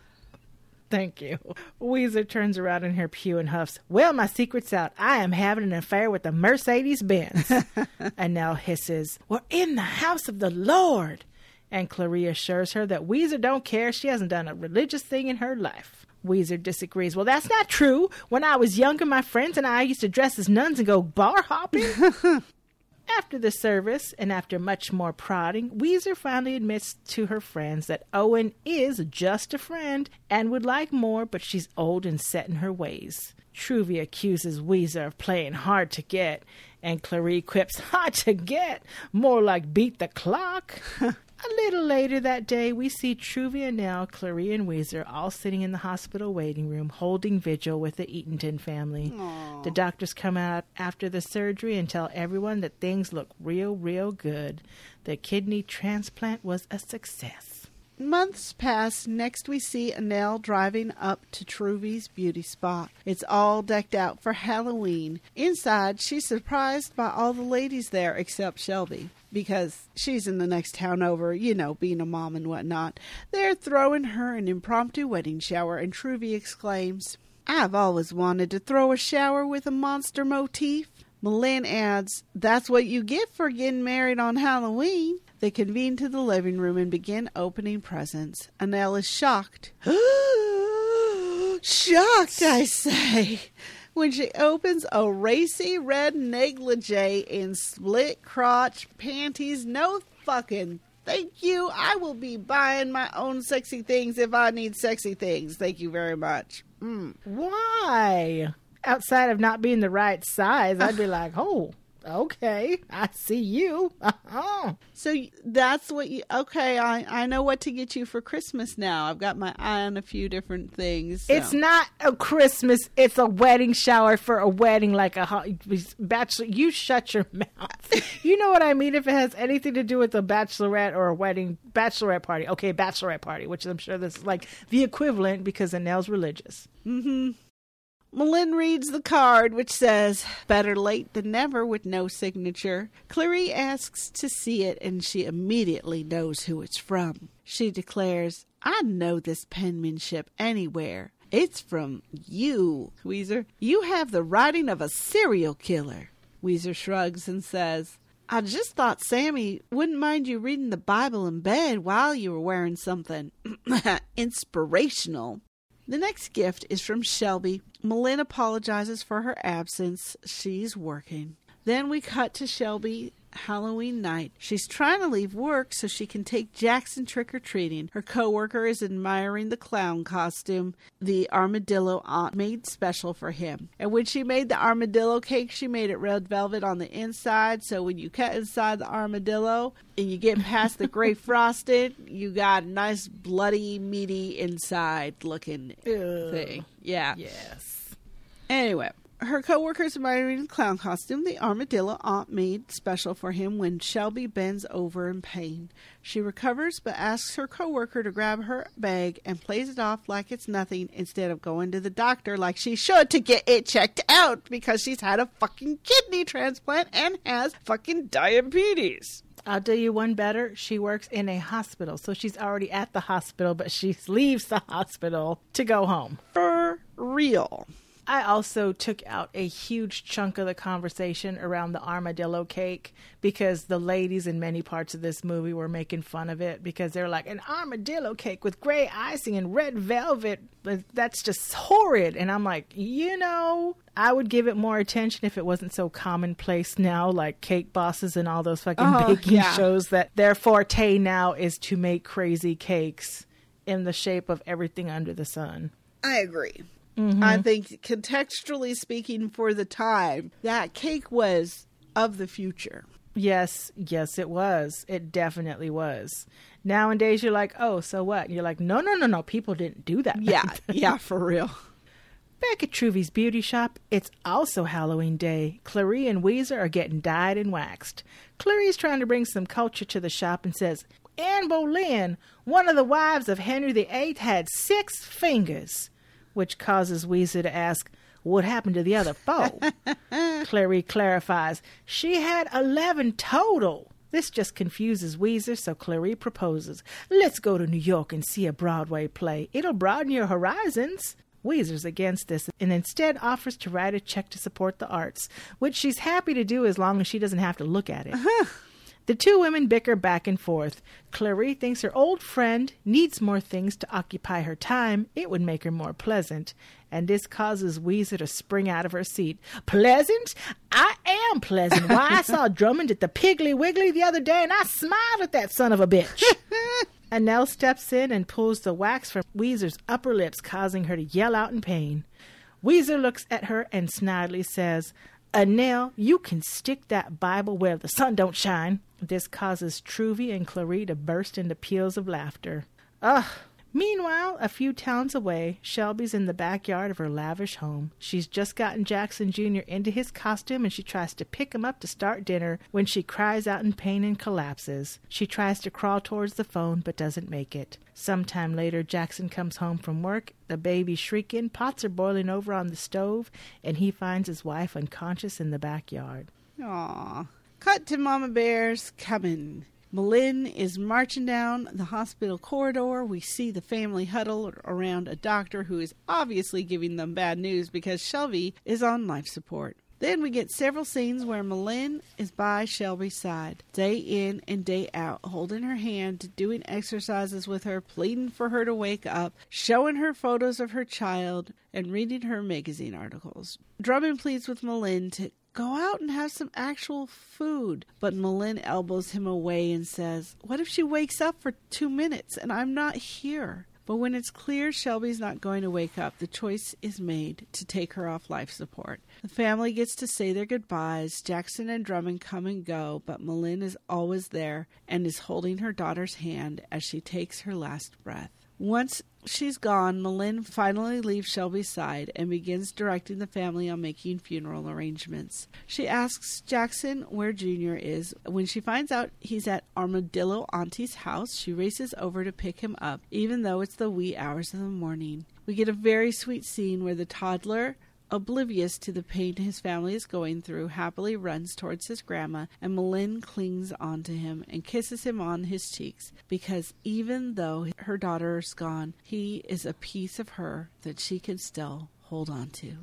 Thank you. Weezer turns around in her pew and huffs, "Well, my secret's out. I am having an affair with a Mercedes-Benz." Annelle hisses, "We're in the house of the Lord." And Clary assures her that Weezer don't care. She hasn't done a religious thing in her life. Weezer disagrees. "Well, that's not true. When I was younger, my friends and I used to dress as nuns and go bar hopping." After the service, and after much more prodding, Weezer finally admits to her friends that Owen is just a friend and would like more, but she's old and set in her ways. Truvia accuses Weezer of playing hard to get, and Clary quips, "Hard to get? More like beat the clock." A little later that day, we see Truvia, Nell, Clary, and Weezer all sitting in the hospital waiting room holding vigil with the Eatonton family. Aww. The doctors come out after the surgery and tell everyone that things look real, real good. The kidney transplant was a success. Months pass. Next we see Annelle driving up to Truvy's beauty spot. It's all decked out for Halloween. Inside, she's surprised by all the ladies there except Shelby, because she's in the next town over, being a mom and whatnot. They're throwing her an impromptu wedding shower, and Truvy exclaims, "I've always wanted to throw a shower with a monster motif." Malin adds, "That's what you get for getting married on Halloween." They convene to the living room and begin opening presents. Annelle is shocked. Shocked, I say, when she opens a racy red negligee in split crotch panties. No fucking thank you. I will be buying my own sexy things if I need sexy things. Thank you very much. Why? Outside of not being the right size, I'd be like, "Oh, okay, I see you." So that's what you... Okay, I know what to get you for Christmas now. I've got my eye on a few different things. So. It's not a Christmas. It's a wedding shower for a wedding, like a bachelor. You shut your mouth. You know what I mean? If it has anything to do with a bachelorette or a wedding, bachelorette party. Okay, bachelorette party, which I'm sure this is like the equivalent because Annelle's religious. Mm-hmm. Malin reads the card, which says, "Better late than never," with no signature. Clary asks to see it, and she immediately knows who it's from. She declares, "I know this penmanship anywhere. It's from you, Weezer. You have the writing of a serial killer." Weezer shrugs and says, "I just thought Sammy wouldn't mind you reading the Bible in bed while you were wearing something inspirational." The next gift is from Shelby. Malin apologizes for her absence. She's working. Then we cut to Shelby Halloween night. She's trying to leave work so she can take Jackson trick-or-treating. Her coworker is admiring the clown costume the armadillo aunt made special for him. And when she made the armadillo cake, she made it red velvet on the inside, so when you cut inside the armadillo and you get past the gray frosted, you got a nice bloody, meaty inside looking thing. Yeah. Yes. Anyway, her coworker's admiring the clown costume the armadillo aunt made special for him when Shelby bends over in pain. She recovers but asks her coworker to grab her bag and plays it off like it's nothing instead of going to the doctor like she should to get it checked out because she's had a fucking kidney transplant and has fucking diabetes. I'll do you one better. She works in a hospital, so she's already at the hospital, but she leaves the hospital to go home. For real. I also took out a huge chunk of the conversation around the armadillo cake because the ladies in many parts of this movie were making fun of it because they're like, an armadillo cake with gray icing and red velvet, that's just horrid. And I'm like, I would give it more attention if it wasn't so commonplace now, like Cake Bosses and all those fucking baking shows that their forte now is to make crazy cakes in the shape of everything under the sun. I agree. Mm-hmm. I think contextually speaking for the time, that cake was of the future. Yes, it was. It definitely was. Nowadays, you're like, oh, so what? And you're like, no. People didn't do that. Yeah, for real. Back at Truvy's beauty shop, it's also Halloween Day. Clary and Weezer are getting dyed and waxed. Clary's trying to bring some culture to the shop and says, Anne Boleyn, one of the wives of Henry VIII, had 6 fingers. Which causes Weezer to ask, what happened to the other 4? Clary clarifies, she had 11 total. This just confuses Weezer, so Clary proposes, let's go to New York and see a Broadway play. It'll broaden your horizons. Weezer's against this and instead offers to write a check to support the arts, which she's happy to do as long as she doesn't have to look at it. The two women bicker back and forth. Clary thinks her old friend needs more things to occupy her time. It would make her more pleasant. And this causes Weezer to spring out of her seat. Pleasant? I am pleasant. Why, I saw Drummond at the Piggly Wiggly the other day, and I smiled at that son of a bitch. Annelle steps in and pulls the wax from Weezer's upper lips, causing her to yell out in pain. Weezer looks at her and snidely says, Annelle, you can stick that Bible where the sun don't shine. This causes Truvy and Clary to burst into peals of laughter. Ugh. Meanwhile, a few towns away, Shelby's in the backyard of her lavish home. She's just gotten Jackson Jr. into his costume and she tries to pick him up to start dinner when she cries out in pain and collapses. She tries to crawl towards the phone but doesn't make it. Sometime later, Jackson comes home from work, the baby's shrieking, pots are boiling over on the stove, and he finds his wife unconscious in the backyard. Aww. Cut to Mama Bear's cabin. Malin is marching down the hospital corridor. We see the family huddle around a doctor who is obviously giving them bad news because Shelby is on life support. Then we get several scenes where Malin is by Shelby's side, day in and day out, holding her hand, doing exercises with her, pleading for her to wake up, showing her photos of her child, and reading her magazine articles. Drummond pleads with Malin to go out and have some actual food. But Malin elbows him away and says, what if she wakes up for 2 minutes and I'm not here? But when it's clear Shelby's not going to wake up, the choice is made to take her off life support. The family gets to say their goodbyes. Jackson and Drummond come and go, but Malin is always there and is holding her daughter's hand as she takes her last breath. Once she's gone, Malin finally leaves Shelby's side and begins directing the family on making funeral arrangements. She asks Jackson where Junior is. When she finds out he's at Armadillo Auntie's house, she races over to pick him up, even though it's the wee hours of the morning. We get a very sweet scene where the toddler, oblivious to the pain his family is going through, happily runs towards his grandma, and Malin clings onto him and kisses him on his cheeks, because even though her daughter is gone, he is a piece of her that she can still hold on to.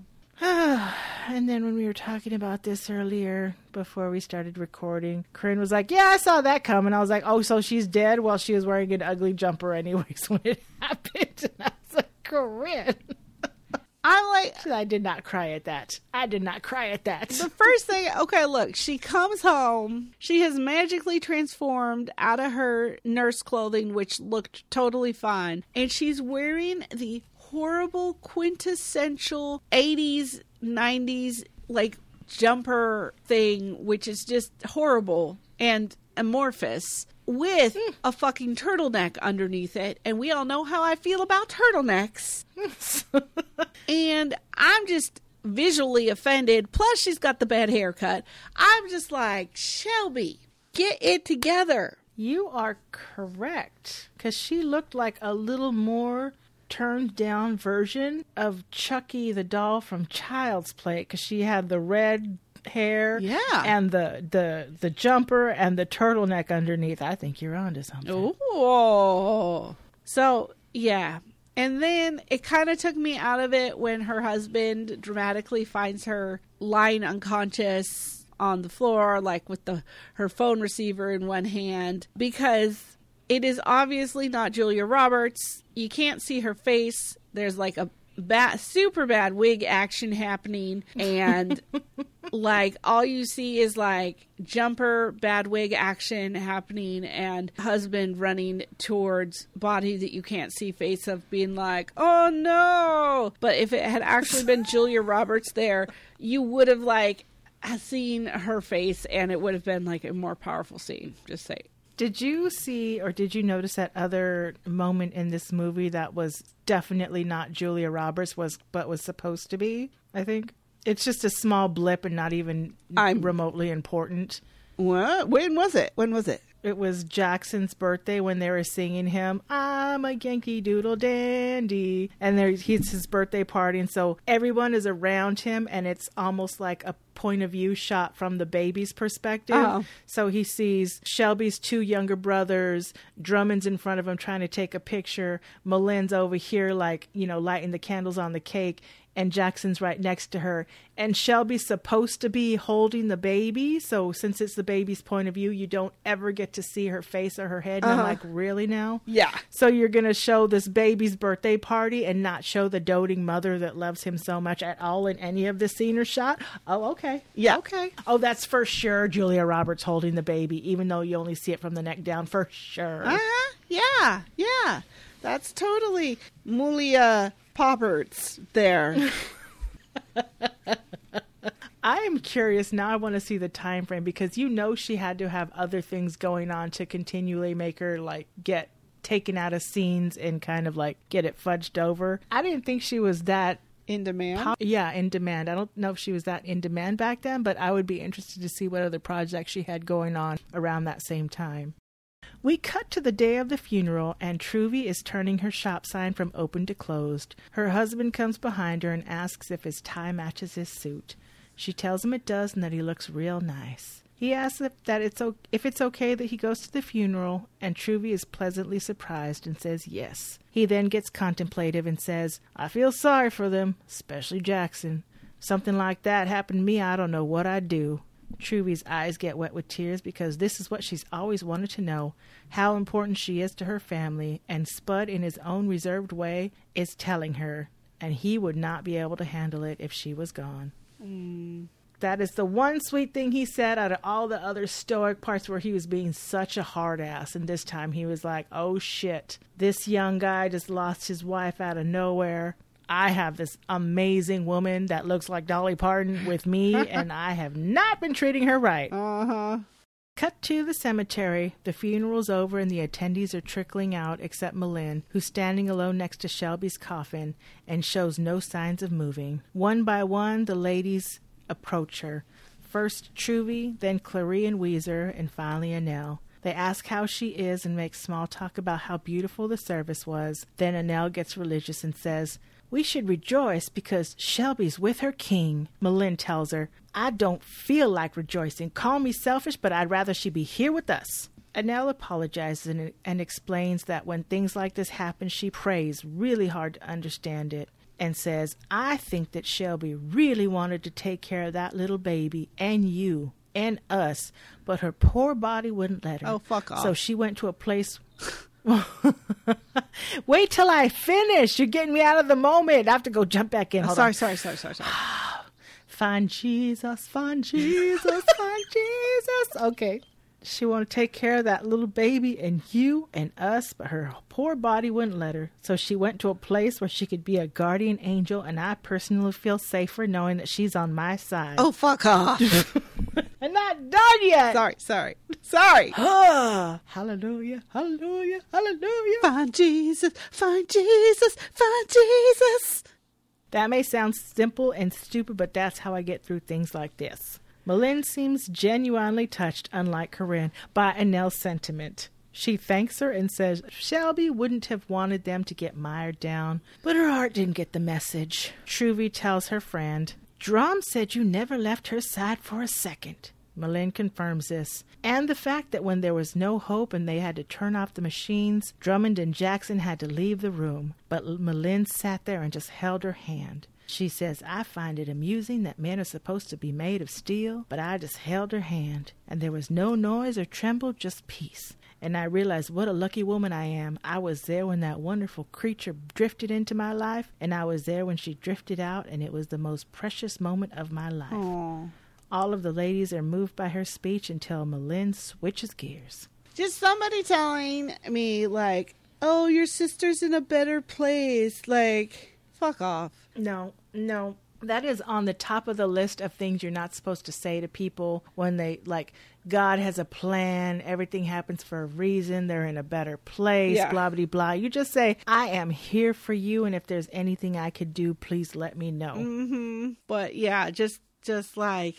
And then when we were talking about this earlier, before we started recording, Corinne was like, yeah, I saw that coming. I was like, oh, so she's dead? Well, she was wearing an ugly jumper anyways when it happened. And I was like, Corinne. I'm like, I did not cry at that. I did not cry at that. the first thing, okay, look, she comes home. She has magically transformed out of her nurse clothing, which looked totally fine. And she's wearing the horrible quintessential 80s, 90s, like, jumper thing, which is just horrible and amorphous, with a fucking turtleneck underneath it. And we all know how I feel about turtlenecks. And I'm just visually offended. Plus, she's got the bad haircut. I'm just like, Shelby, get it together. You are correct. Because she looked like a little more turned down version of Chucky the doll from Child's Play. Because she had the red hair, and the jumper and the turtleneck underneath. I think you're onto something. Oh, so yeah. And then it kind of took me out of it when her husband dramatically finds her lying unconscious on the floor, like with her phone receiver in one hand, because it is obviously not Julia Roberts. You can't see her face. There's like a super bad wig action happening, and like all you see is like jumper, bad wig action happening, and husband running towards body that you can't see face of, being like, oh no. But if it had actually been Julia Roberts there, you would have like seen her face, and it would have been like a more powerful scene. Just say. Did you see or did you notice that other moment in this movie that was definitely not Julia Roberts but was supposed to be? I think it's just a small blip and not even remotely important. What? When was it? It was Jackson's birthday when they were singing him, I'm a Yankee Doodle Dandy. And it's his birthday party. And so everyone is around him, and it's almost like a point of view shot from the baby's perspective. Oh. So he sees Shelby's two younger brothers, Drummond's in front of him trying to take a picture. Malin's over here, like, lighting the candles on the cake. And Jackson's right next to her. And Shelby's supposed to be holding the baby. So since it's the baby's point of view, you don't ever get to see her face or her head. And I'm like, really now? Yeah. So you're going to show this baby's birthday party and not show the doting mother that loves him so much at all in any of the scene or shot? Oh, okay. Yeah. Okay. Oh, that's for sure Julia Roberts holding the baby, even though you only see it from the neck down, for sure. Yeah. Yeah. That's totally Mulia Popperts there. I am curious now. I want to see the time frame, because she had to have other things going on to continually make her like get taken out of scenes and kind of like get it fudged over. I didn't think she was that in demand. In demand. I don't know if she was that in demand back then, but I would be interested to see what other projects she had going on around that same time. We cut to the day of the funeral, and Truvy is turning her shop sign from open to closed. Her husband comes behind her and asks if his tie matches his suit. She tells him it does and that he looks real nice. He asks if it's okay that he goes to the funeral, and Truvy is pleasantly surprised and says yes. He then gets contemplative and says, I feel sorry for them, especially Jackson. Something like that happened to me, I don't know what I'd do. Truvy's eyes get wet with tears, because this is what she's always wanted to know, how important she is to her family, and Spud, in his own reserved way, is telling her, and he would not be able to handle it if she was gone. That is the one sweet thing he said out of all the other stoic parts where he was being such a hard ass, and this time he was like, oh shit, this young guy just lost his wife out of nowhere. I have this amazing woman that looks like Dolly Parton with me, and I have not been treating her right. Cut to the cemetery. The funeral's over, and the attendees are trickling out, except Malin, who's standing alone next to Shelby's coffin and shows no signs of moving. One by one, the ladies approach her. First Truvy, then Clary and Weezer, and finally Annelle. They ask how she is and make small talk about how beautiful the service was. Then Annelle gets religious and says, we should rejoice because Shelby's with her king. Malin tells her, I don't feel like rejoicing. Call me selfish, but I'd rather she be here with us. Annelle apologizes and explains that when things like this happen, she prays really hard to understand it, and says, I think that Shelby really wanted to take care of that little baby and you and us, but her poor body wouldn't let her. Oh, fuck off. So she went to a place Wait till I finish. You're getting me out of the moment. I have to go jump back in. Sorry. Find Jesus, find Jesus, find Jesus. Okay. She wanted to take care of that little baby and you and us, but her poor body wouldn't let her. So she went to a place where she could be a guardian angel, and I personally feel safer knowing that she's on my side. Oh, fuck off. I'm not done yet. Sorry. Hallelujah, hallelujah, hallelujah. Find Jesus, find Jesus, find Jesus. That may sound simple and stupid, but that's how I get through things like this. Malin seems genuinely touched, unlike Corinne, by Annelle's sentiment. She thanks her and says Shelby wouldn't have wanted them to get mired down, but her heart didn't get the message. Truvy tells her friend, Drum said you never left her side for a second. Malin confirms this, and the fact that when there was no hope and they had to turn off the machines, Drummond and Jackson had to leave the room, but Malin sat there and just held her hand. She says, I find it amusing that men are supposed to be made of steel, but I just held her hand, and there was no noise or tremble, just peace. And I realized what a lucky woman I am. I was there when that wonderful creature drifted into my life, and I was there when she drifted out, and it was the most precious moment of my life. Aww. All of the ladies are moved by her speech until Malin switches gears. Just somebody telling me, like, oh, your sister's in a better place. Like, fuck off. No. That is on the top of the list of things you're not supposed to say to people when they, like, God has a plan, everything happens for a reason, they're in a better place, blah, blah, blah. You just say, I am here for you, and if there's anything I could do, please let me know. Mm-hmm. But, yeah, just like,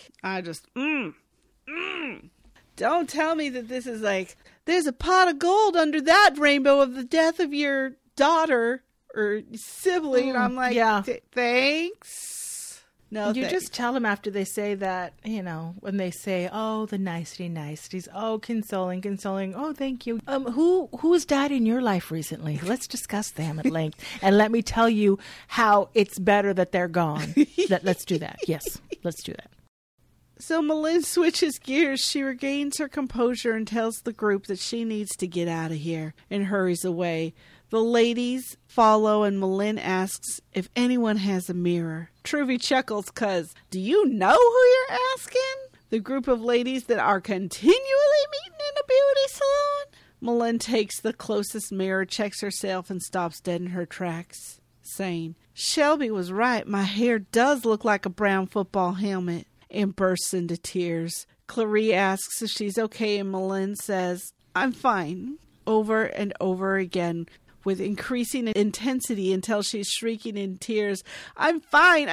Don't tell me that this is like, there's a pot of gold under that rainbow of the death of your daughter or sibling. I'm like, thanks. No, you just tell them after they say that, when they say, oh, the niceties, oh, consoling, oh, thank you. Who's died in your life recently? Let's discuss them at length. And let me tell you how it's better that they're gone. Let's do that. Yes, let's do that. So Malin switches gears. She regains her composure and tells the group that she needs to get out of here and hurries away. The ladies follow and Malin asks if anyone has a mirror. Truvy chuckles because, do you know who you're asking? The group of ladies that are continually meeting in a beauty salon? Malin takes the closest mirror, checks herself, and stops dead in her tracks, saying, Shelby was right. My hair does look like a brown football helmet. And bursts into tears. Clary asks if she's okay, and Malin says, I'm fine, over and over again, with increasing intensity until she's shrieking in tears, I'm fine.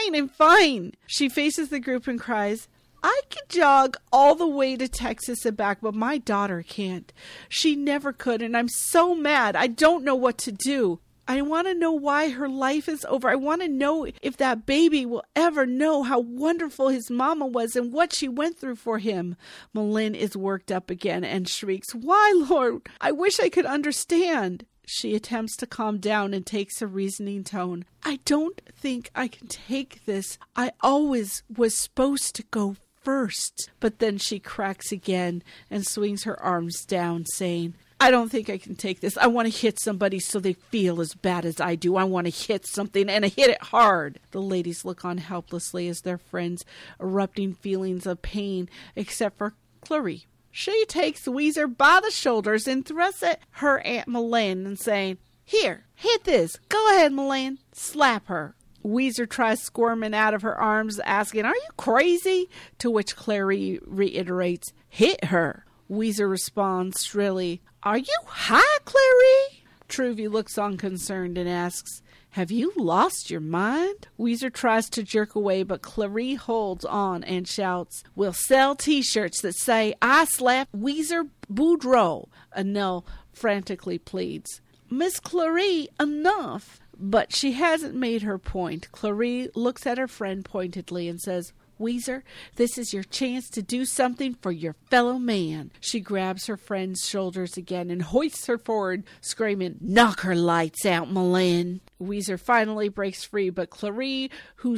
She faces the group and cries, I can jog all the way to Texas and back, but my daughter can't. She never could, and I'm so mad. I don't know what to do. I want to know why her life is over. I want to know if that baby will ever know how wonderful his mama was and what she went through for him. Malin is worked up again and shrieks, Why, Lord? I wish I could understand. She attempts to calm down and takes a reasoning tone. I don't think I can take this. I always was supposed to go first. But then she cracks again and swings her arms down, saying, I don't think I can take this. I want to hit somebody so they feel as bad as I do. I want to hit something and I hit it hard. The ladies look on helplessly as their friends erupting feelings of pain, except for Clary. She takes Weezer by the shoulders and thrusts at her Aunt Malin and saying, Here, hit this. Go ahead, Malin. Slap her. Weezer tries squirming out of her arms, asking, Are you crazy? To which Clary reiterates, Hit her. Weezer responds shrilly, Are you high, Clary? Truvy looks unconcerned and asks, Have you lost your mind? Weezer tries to jerk away, but Clary holds on and shouts, We'll sell t-shirts that say, I slapped Weezer Boudreaux. Annelle frantically pleads, Miss Clary, enough. But she hasn't made her point. Clary looks at her friend pointedly and says, Weezer, this is your chance to do something for your fellow man. She grabs her friend's shoulders again and hoists her forward, screaming, Knock her lights out, Malin. Weezer finally breaks free, but Clary, who's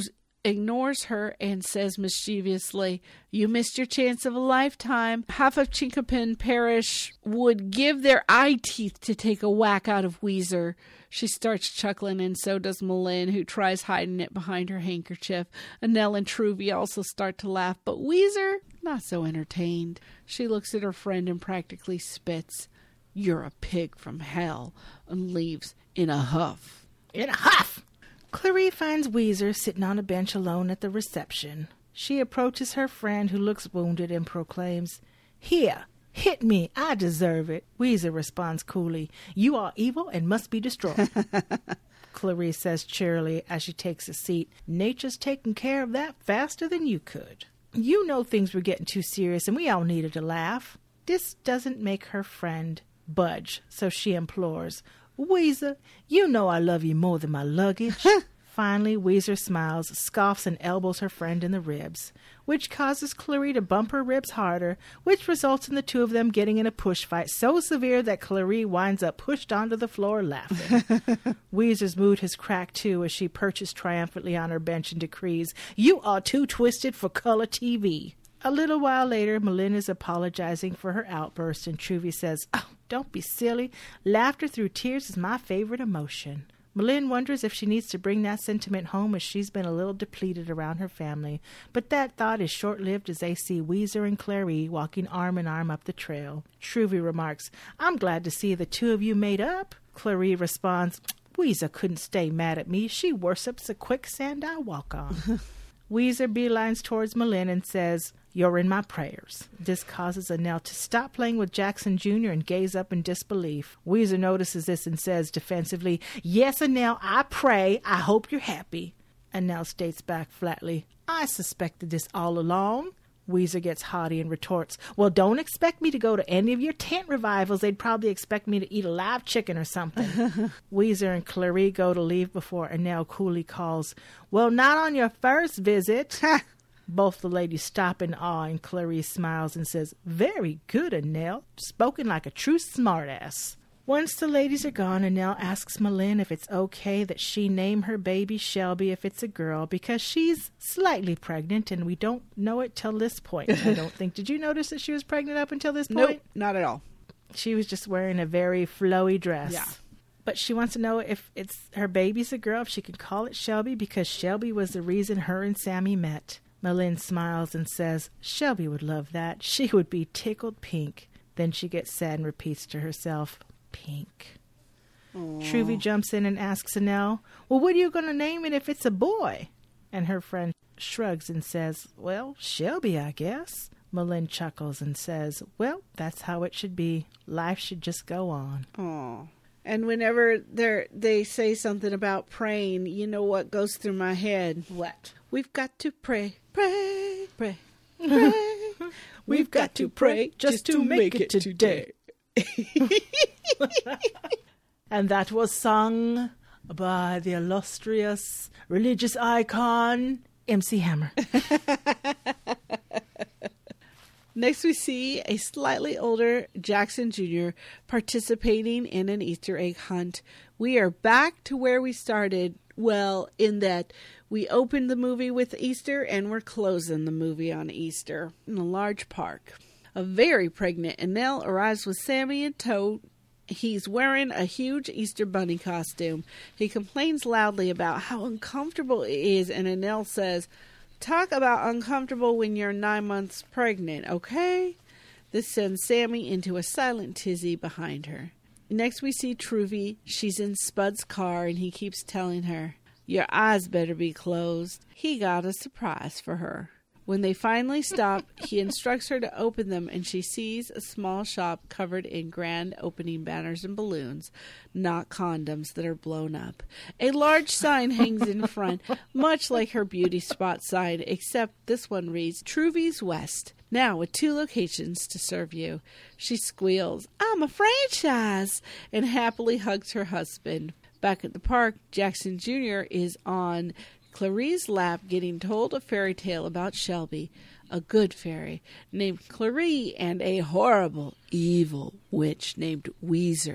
ignores her and says mischievously, "You missed your chance of a lifetime. Half of Chinkapin Parish would give their eye teeth to take a whack out of Weezer." She starts chuckling, and so does M'Lynn, who tries hiding it behind her handkerchief. Annelle and Truvy also start to laugh, but Weezer, not so entertained. She looks at her friend and practically spits, "You're a pig from hell," and leaves in a huff. In a huff! Clary finds Weezer sitting on a bench alone at the reception. She approaches her friend, who looks wounded, and proclaims, "Here, hit me, I deserve it." Weezer responds coolly, "You are evil and must be destroyed." Clary says cheerily as she takes a seat, "Nature's taking care of that faster than you could. You know things were getting too serious and we all needed a laugh." This doesn't make her friend budge, so she implores, "Weezer, you know I love you more than my luggage." Finally, Weezer smiles, scoffs, and elbows her friend in the ribs, which causes Clary to bump her ribs harder, which results in the two of them getting in a push fight so severe that Clary winds up pushed onto the floor laughing. Weezer's mood has cracked too as she perches triumphantly on her bench and decrees, "You are too twisted for color TV." A little while later, M'Lynn is apologizing for her outburst, and Truvy says, "Oh, don't be silly. Laughter through tears is my favorite emotion." M'Lynn wonders if she needs to bring that sentiment home, as she's been a little depleted around her family, but that thought is short-lived as they see Weezer and Clary walking arm in arm up the trail. Truvy remarks, "I'm glad to see the two of you made up." Clary responds, "Weezer couldn't stay mad at me. She worships the quicksand I walk on." Weezer beelines towards M'Lynn and says, "You're in my prayers." This causes Annelle to stop playing with Jackson Jr. and gaze up in disbelief. Weezer notices this and says defensively, "Yes, Annelle, I pray. I hope you're happy." Annelle states back flatly, "I suspected this all along." Weezer gets haughty and retorts, "Well, don't expect me to go to any of your tent revivals. They'd probably expect me to eat a live chicken or something." Weezer and Clary go to leave before Annelle coolly calls, "Well, not on your first visit." Both the ladies stop in awe, and Clary smiles and says, "Very good, Annelle. Spoken like a true smartass." Once the ladies are gone, Annelle asks M'Lynn if it's okay that she name her baby Shelby if it's a girl, because she's slightly pregnant, and we don't know it till this point, I don't think. Did you notice that she was pregnant up until this point? Nope, not at all. She was just wearing a very flowy dress. Yeah. But she wants to know if her baby's a girl, if she can call it Shelby, because Shelby was the reason her and Sammy met. M'Lynn smiles and says, "Shelby would love that. She would be tickled pink." Then she gets sad and repeats to herself, "Pink." Aww. Truvy jumps in and asks Annelle, "Well, what are you going to name it if it's a boy?" And her friend shrugs and says, "Well, Shelby, I guess." M'Lynn chuckles and says, "Well, that's how it should be. Life should just go on." Aww. And whenever they say something about praying, you know what goes through my head? What? We've got to pray, pray, pray, pray. We've got to pray just to make it today. And that was sung by the illustrious religious icon, MC Hammer. Next, we see a slightly older Jackson Jr. participating in an Easter egg hunt. We are back to where we started, well, in that we opened the movie with Easter and we're closing the movie on Easter in a large park. A very pregnant Annelle arrives with Sammy in tow. He's wearing a huge Easter bunny costume. He complains loudly about how uncomfortable it is, and Annelle says, "Talk about uncomfortable when you're 9 months pregnant, okay?" This sends Sammy into a silent tizzy behind her. Next we see Truvy. She's in Spud's car, and he keeps telling her, "Your eyes better be closed. He got a surprise for her." When they finally stop, he instructs her to open them, and she sees a small shop covered in grand opening banners and balloons, not condoms that are blown up. A large sign hangs in front, much like her beauty spot sign, except this one reads, "Truvy's West, now with 2 locations to serve you." She squeals, "I'm a franchise," and happily hugs her husband. Back at the park, Jackson Jr. is on Clary's lap getting told a fairy tale about Shelby, a good fairy named Clary, and a horrible, evil witch named Weezer.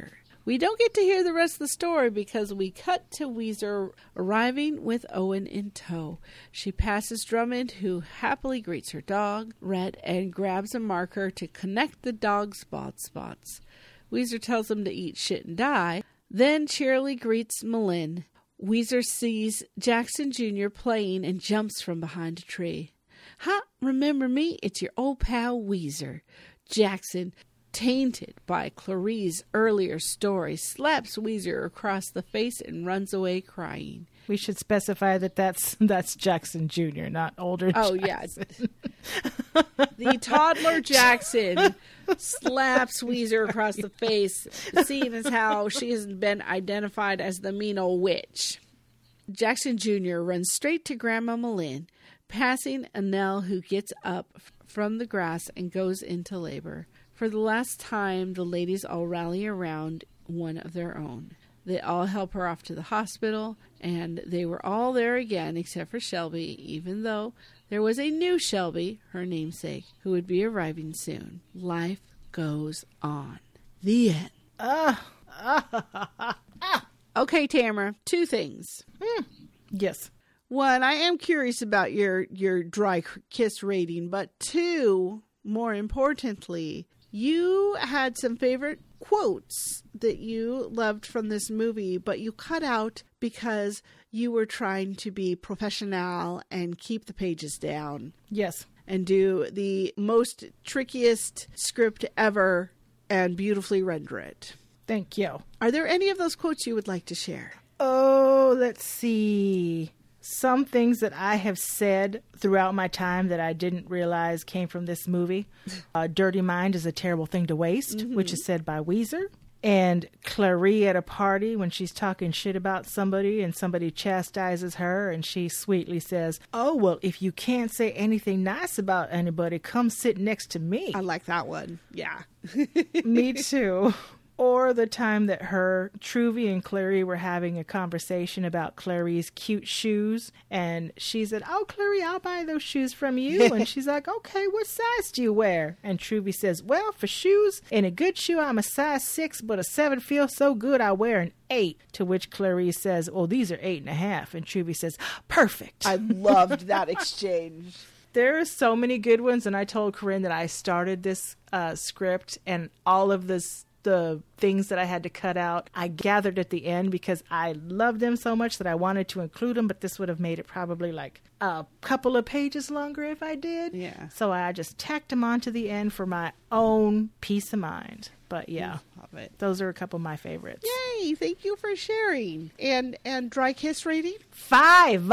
We don't get to hear the rest of the story because we cut to Weezer arriving with Owen in tow. She passes Drummond, who happily greets her dog, Rhett, and grabs a marker to connect the dog's bald spots. Weezer tells him to eat shit and die, then cheerily greets Malin. Weezer sees Jackson Jr. playing and jumps from behind a tree. "Ha, remember me? It's your old pal Weezer." Jackson, tainted by Clarice's earlier story, slaps Weezer across the face and runs away crying. We should specify that that's Jackson Jr., not older Jackson. Yeah. The toddler Jackson slaps Weezer across the face, seeing as how she has been identified as the mean old witch. Jackson Jr. runs straight to Grandma Malin, passing Annelle, who gets up from the grass and goes into labor. For the last time, the ladies all rally around one of their own. They all help her off to the hospital, and they were all there again except for Shelby, even though there was a new Shelby, her namesake, who would be arriving soon. Life goes on. The end. Okay, Tamara, 2 things. Yes. 1, I am curious about your dry kiss rating, but 2, more importantly, you had some favorite quotes that you loved from this movie, but you cut out because you were trying to be professional and keep the pages down. Yes. And do the most trickiest script ever and beautifully render it. Thank you. Are there any of those quotes you would like to share? Oh, let's see. Some things that I have said throughout my time that I didn't realize came from this movie. Dirty mind is a terrible thing to waste, which is said by Weezer. And Clary at a party when she's talking shit about somebody and somebody chastises her and she sweetly says, "Oh, well, if you can't say anything nice about anybody, come sit next to me." I like that one. Yeah. Me too. Or the time that Truvy and Clary were having a conversation about Clary's cute shoes. And she said, "Oh, Clary, I'll buy those shoes from you." And she's like, "Okay, what size do you wear?" And Truvy says, "Well, for shoes, in a good shoe, I'm a size 6, but a 7 feels so good, I wear an 8. To which Clary says, "Well, these are 8.5. And Truvy says, "Perfect." I loved that exchange. There are so many good ones. And I told Corinne that I started this script and all of the things that I had to cut out, I gathered at the end because I loved them so much that I wanted to include them, but this would have made it probably like a couple of pages longer if I did. Yeah. So I just tacked them on to the end for my own peace of mind. But yeah, love it. Those are a couple of my favorites. Yay! Thank you for sharing. And dry kiss rating? 5.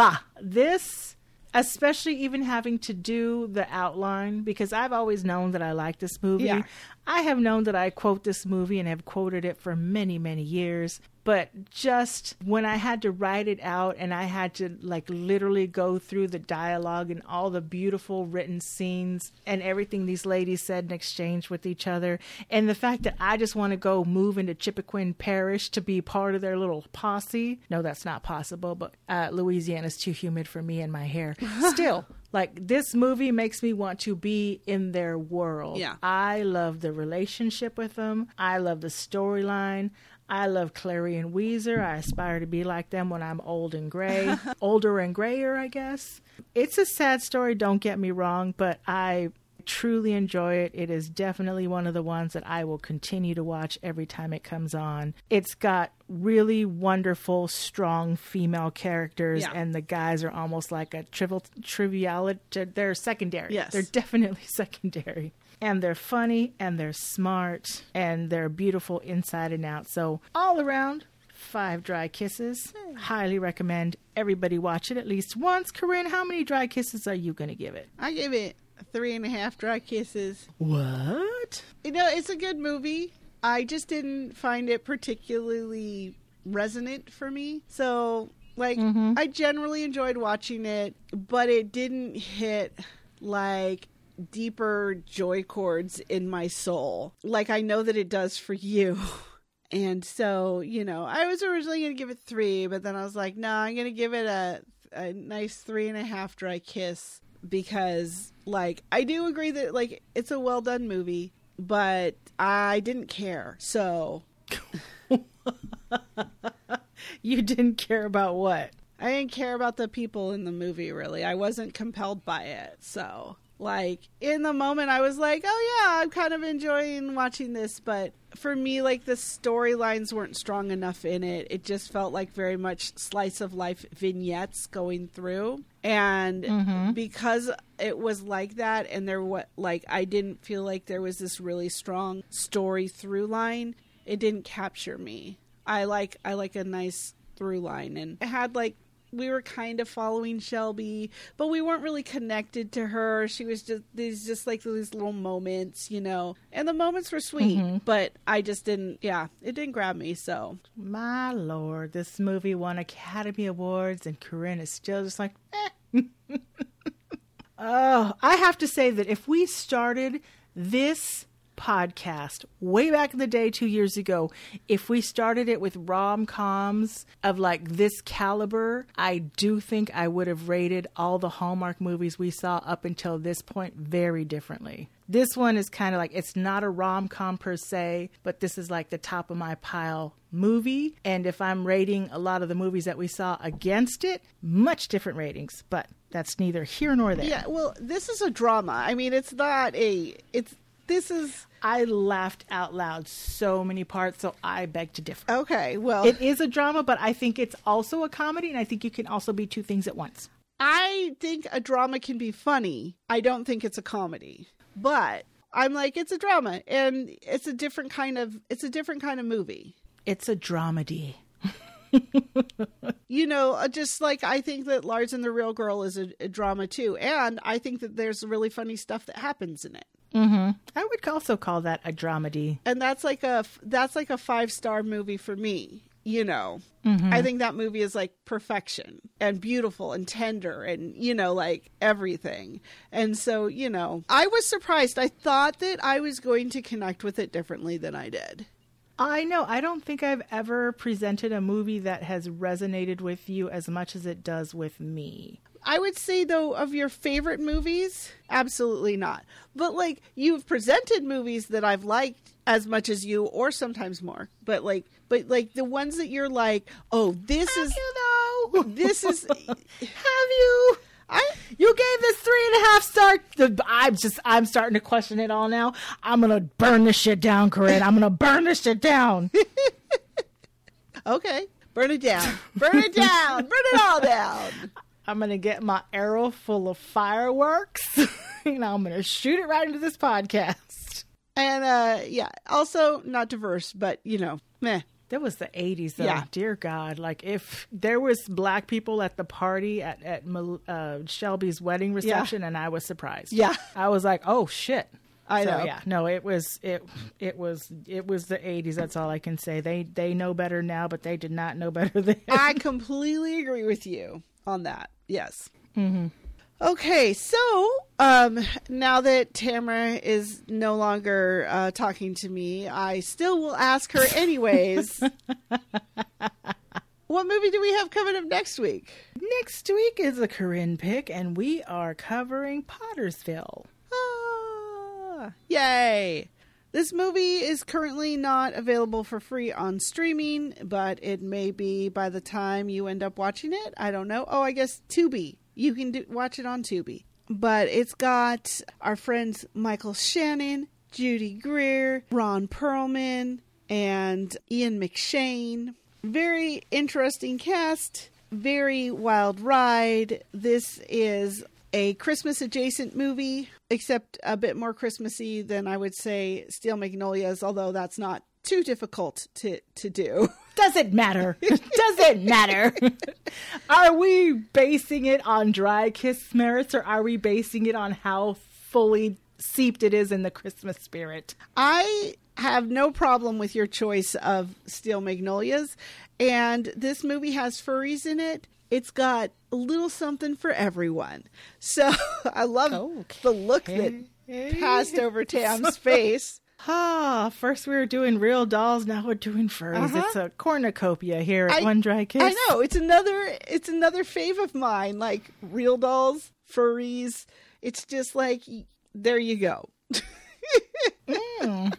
This, especially even having to do the outline, because I've always known that I like this movie. Yeah. I have known that I quote this movie and have quoted it for many, many years. But just when I had to write it out and I had to like literally go through the dialogue and all the beautiful written scenes and everything these ladies said and exchanged with each other, and the fact that I just want to go move into Chippequin Parish to be part of their little posse. No, that's not possible, but Louisiana's too humid for me and my hair. Still, like, this movie makes me want to be in their world. Yeah. I love the relationship with them. I love the storyline. I love Clary and Weezer. I aspire to be like them when I'm old and gray. Older and grayer, I guess. It's a sad story, don't get me wrong, but I truly enjoy it. It is definitely one of the ones that I will continue to watch every time it comes on. It's got really wonderful, strong female characters, and the guys are almost like a triviality. They're secondary. Yes. They're definitely secondary. And they're funny, and they're smart, and they're beautiful inside and out. So all around, 5 dry kisses. Highly recommend everybody watch it at least once. Corinne, how many dry kisses are you going to give it? I give it 3.5 dry kisses. What? You know, it's a good movie. I just didn't find it particularly resonant for me. So, like, I generally enjoyed watching it, but it didn't hit, like, deeper joy chords in my soul like I know that it does for you. And so, you know, I was originally going to give it 3, but then I was like, no, I'm going to give it a nice 3.5 dry kiss, because, like, I do agree that, like, it's a well done movie, but I didn't care. So You didn't care about what? I didn't care about the people in the movie, really. I wasn't compelled by it. So, like, in the moment, I was like, oh, yeah, I'm kind of enjoying watching this. But for me, like, the storylines weren't strong enough in it. It just felt like very much slice of life vignettes going through. And because it was like that, and I didn't feel like there was this really strong story through line, it didn't capture me. I like a nice through line, and it had like, we were kind of following Shelby, but we weren't really connected to her. She was just these little moments, you know, and the moments were sweet, but I just didn't, it didn't grab me. So my Lord, this movie won Academy Awards and Corinne is still just like, eh. Oh, I have to say that if we started this podcast way back in the day 2 years ago, if we started it with rom-coms of like this caliber, I do think I would have rated all the Hallmark movies we saw up until this point very differently. This one is kind of like, it's not a rom-com per se, but this is like the top of my pile movie. And if I'm rating a lot of the movies that we saw against it, much different ratings, but that's neither here nor there. Yeah, well, this is a drama. I mean, I laughed out loud so many parts, so I beg to differ. Okay, well, it is a drama, but I think it's also a comedy, and I think you can also be two things at once. I think a drama can be funny. I don't think it's a comedy. But I'm like, it's a drama, and it's a different kind of movie. It's a dramedy. You know, just like I think that Lars and the Real Girl is a drama too, and I think that there's really funny stuff that happens in it. I would also call that a dramedy, and that's like a 5-star movie for me. You know, I think that movie is like perfection and beautiful and tender and, you know, like everything. And so, you know, I was surprised. I thought that I was going to connect with it differently than I did. I know. I don't think I've ever presented a movie that has resonated with you as much as it does with me. I would say, though, of your favorite movies, absolutely not. But, like, you've presented movies that I've liked as much as you, or sometimes more. But the ones that you're like, oh, this have is... you, though? This is... Have you? You gave this 3.5 star. I'm starting to question it all now. I'm going to burn this shit down, Corinne. I'm going to burn this shit down. Okay. Burn it down. Burn it down. Burn it all down. I'm going to get my arrow full of fireworks and I'm going to shoot it right into this podcast. And, also not diverse, but, you know, meh. That was the 80s, though. Yeah. Dear God. Like, if there was black people at the party at Shelby's wedding reception, and I was surprised. Yeah. I was like, oh, shit. I know. Yeah. No, it was the 80s. That's all I can say. They know better now, but they did not know better then. I completely agree with you on that. Yes. Mm-hmm. Okay, so now that Tamara is no longer talking to me, I still will ask her anyways. What movie do we have coming up next week? Next week is a Corinne pick, and we are covering Pottersville. Ah, yay! This movie is currently not available for free on streaming, but it may be by the time you end up watching it. I don't know. Oh, I guess Tubi. You can watch it on Tubi. But it's got our friends Michael Shannon, Judy Greer, Ron Perlman, and Ian McShane. Very interesting cast. Very wild ride. This is a Christmas-adjacent movie, except a bit more Christmassy than I would say Steel Magnolias, although that's not too difficult to do. Does it matter? Does it matter? Are we basing it on Dry Kiss merits, or are we basing it on how fully seeped it is in the Christmas spirit? I have no problem with your choice of Steel Magnolias, and this movie has furries in it. It's got a little something for everyone. So I love the look that passed over Tam's face. First we were doing real dolls, now we're doing furries. It's a cornucopia here at One Dry Kiss. I know, it's another fave of mine, like real dolls, furries. It's just like, there you go. It's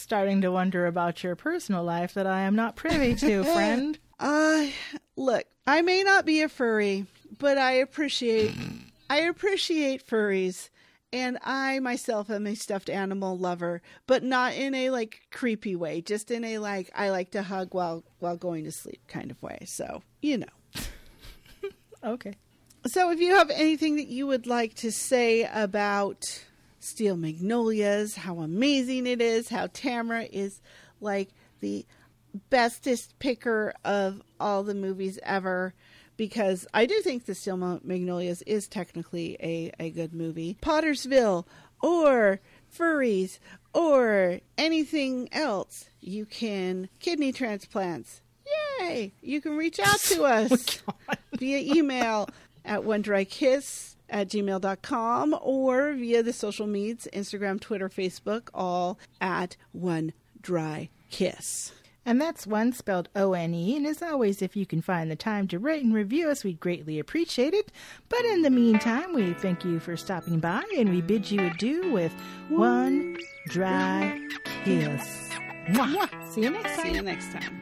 starting to wonder about your personal life that I am not privy to, friend. Look, I may not be a furry, but I appreciate furries. And I myself am a stuffed animal lover, but not in a like creepy way, just in a like I like to hug while going to sleep kind of way. So, you know. Okay. So if you have anything that you would like to say about Steel Magnolias, how amazing it is, how Tamara is like the bestest picker of all the movies ever, because I do think the Steel Magnolias is technically a good movie. Pottersville or furries or anything else. You can kidney transplants. Yay! You can reach out to us via email at onedrykiss@gmail.com or via the social medias, Instagram, Twitter, Facebook, all at One Dry Kiss. And that's one spelled O-N-E. And as always, if you can find the time to rate and review us, we'd greatly appreciate it. But in the meantime, we thank you for stopping by and we bid you adieu with One Dry Kiss. Mwah. See you next time. See you next time.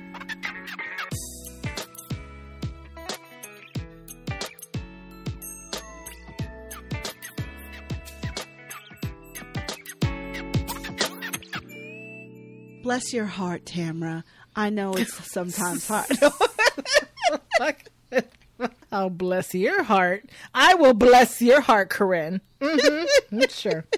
Bless your heart, Tamara. I know it's sometimes hard. I'll bless your heart. I will bless your heart, Corinne. Mm-hmm. Sure.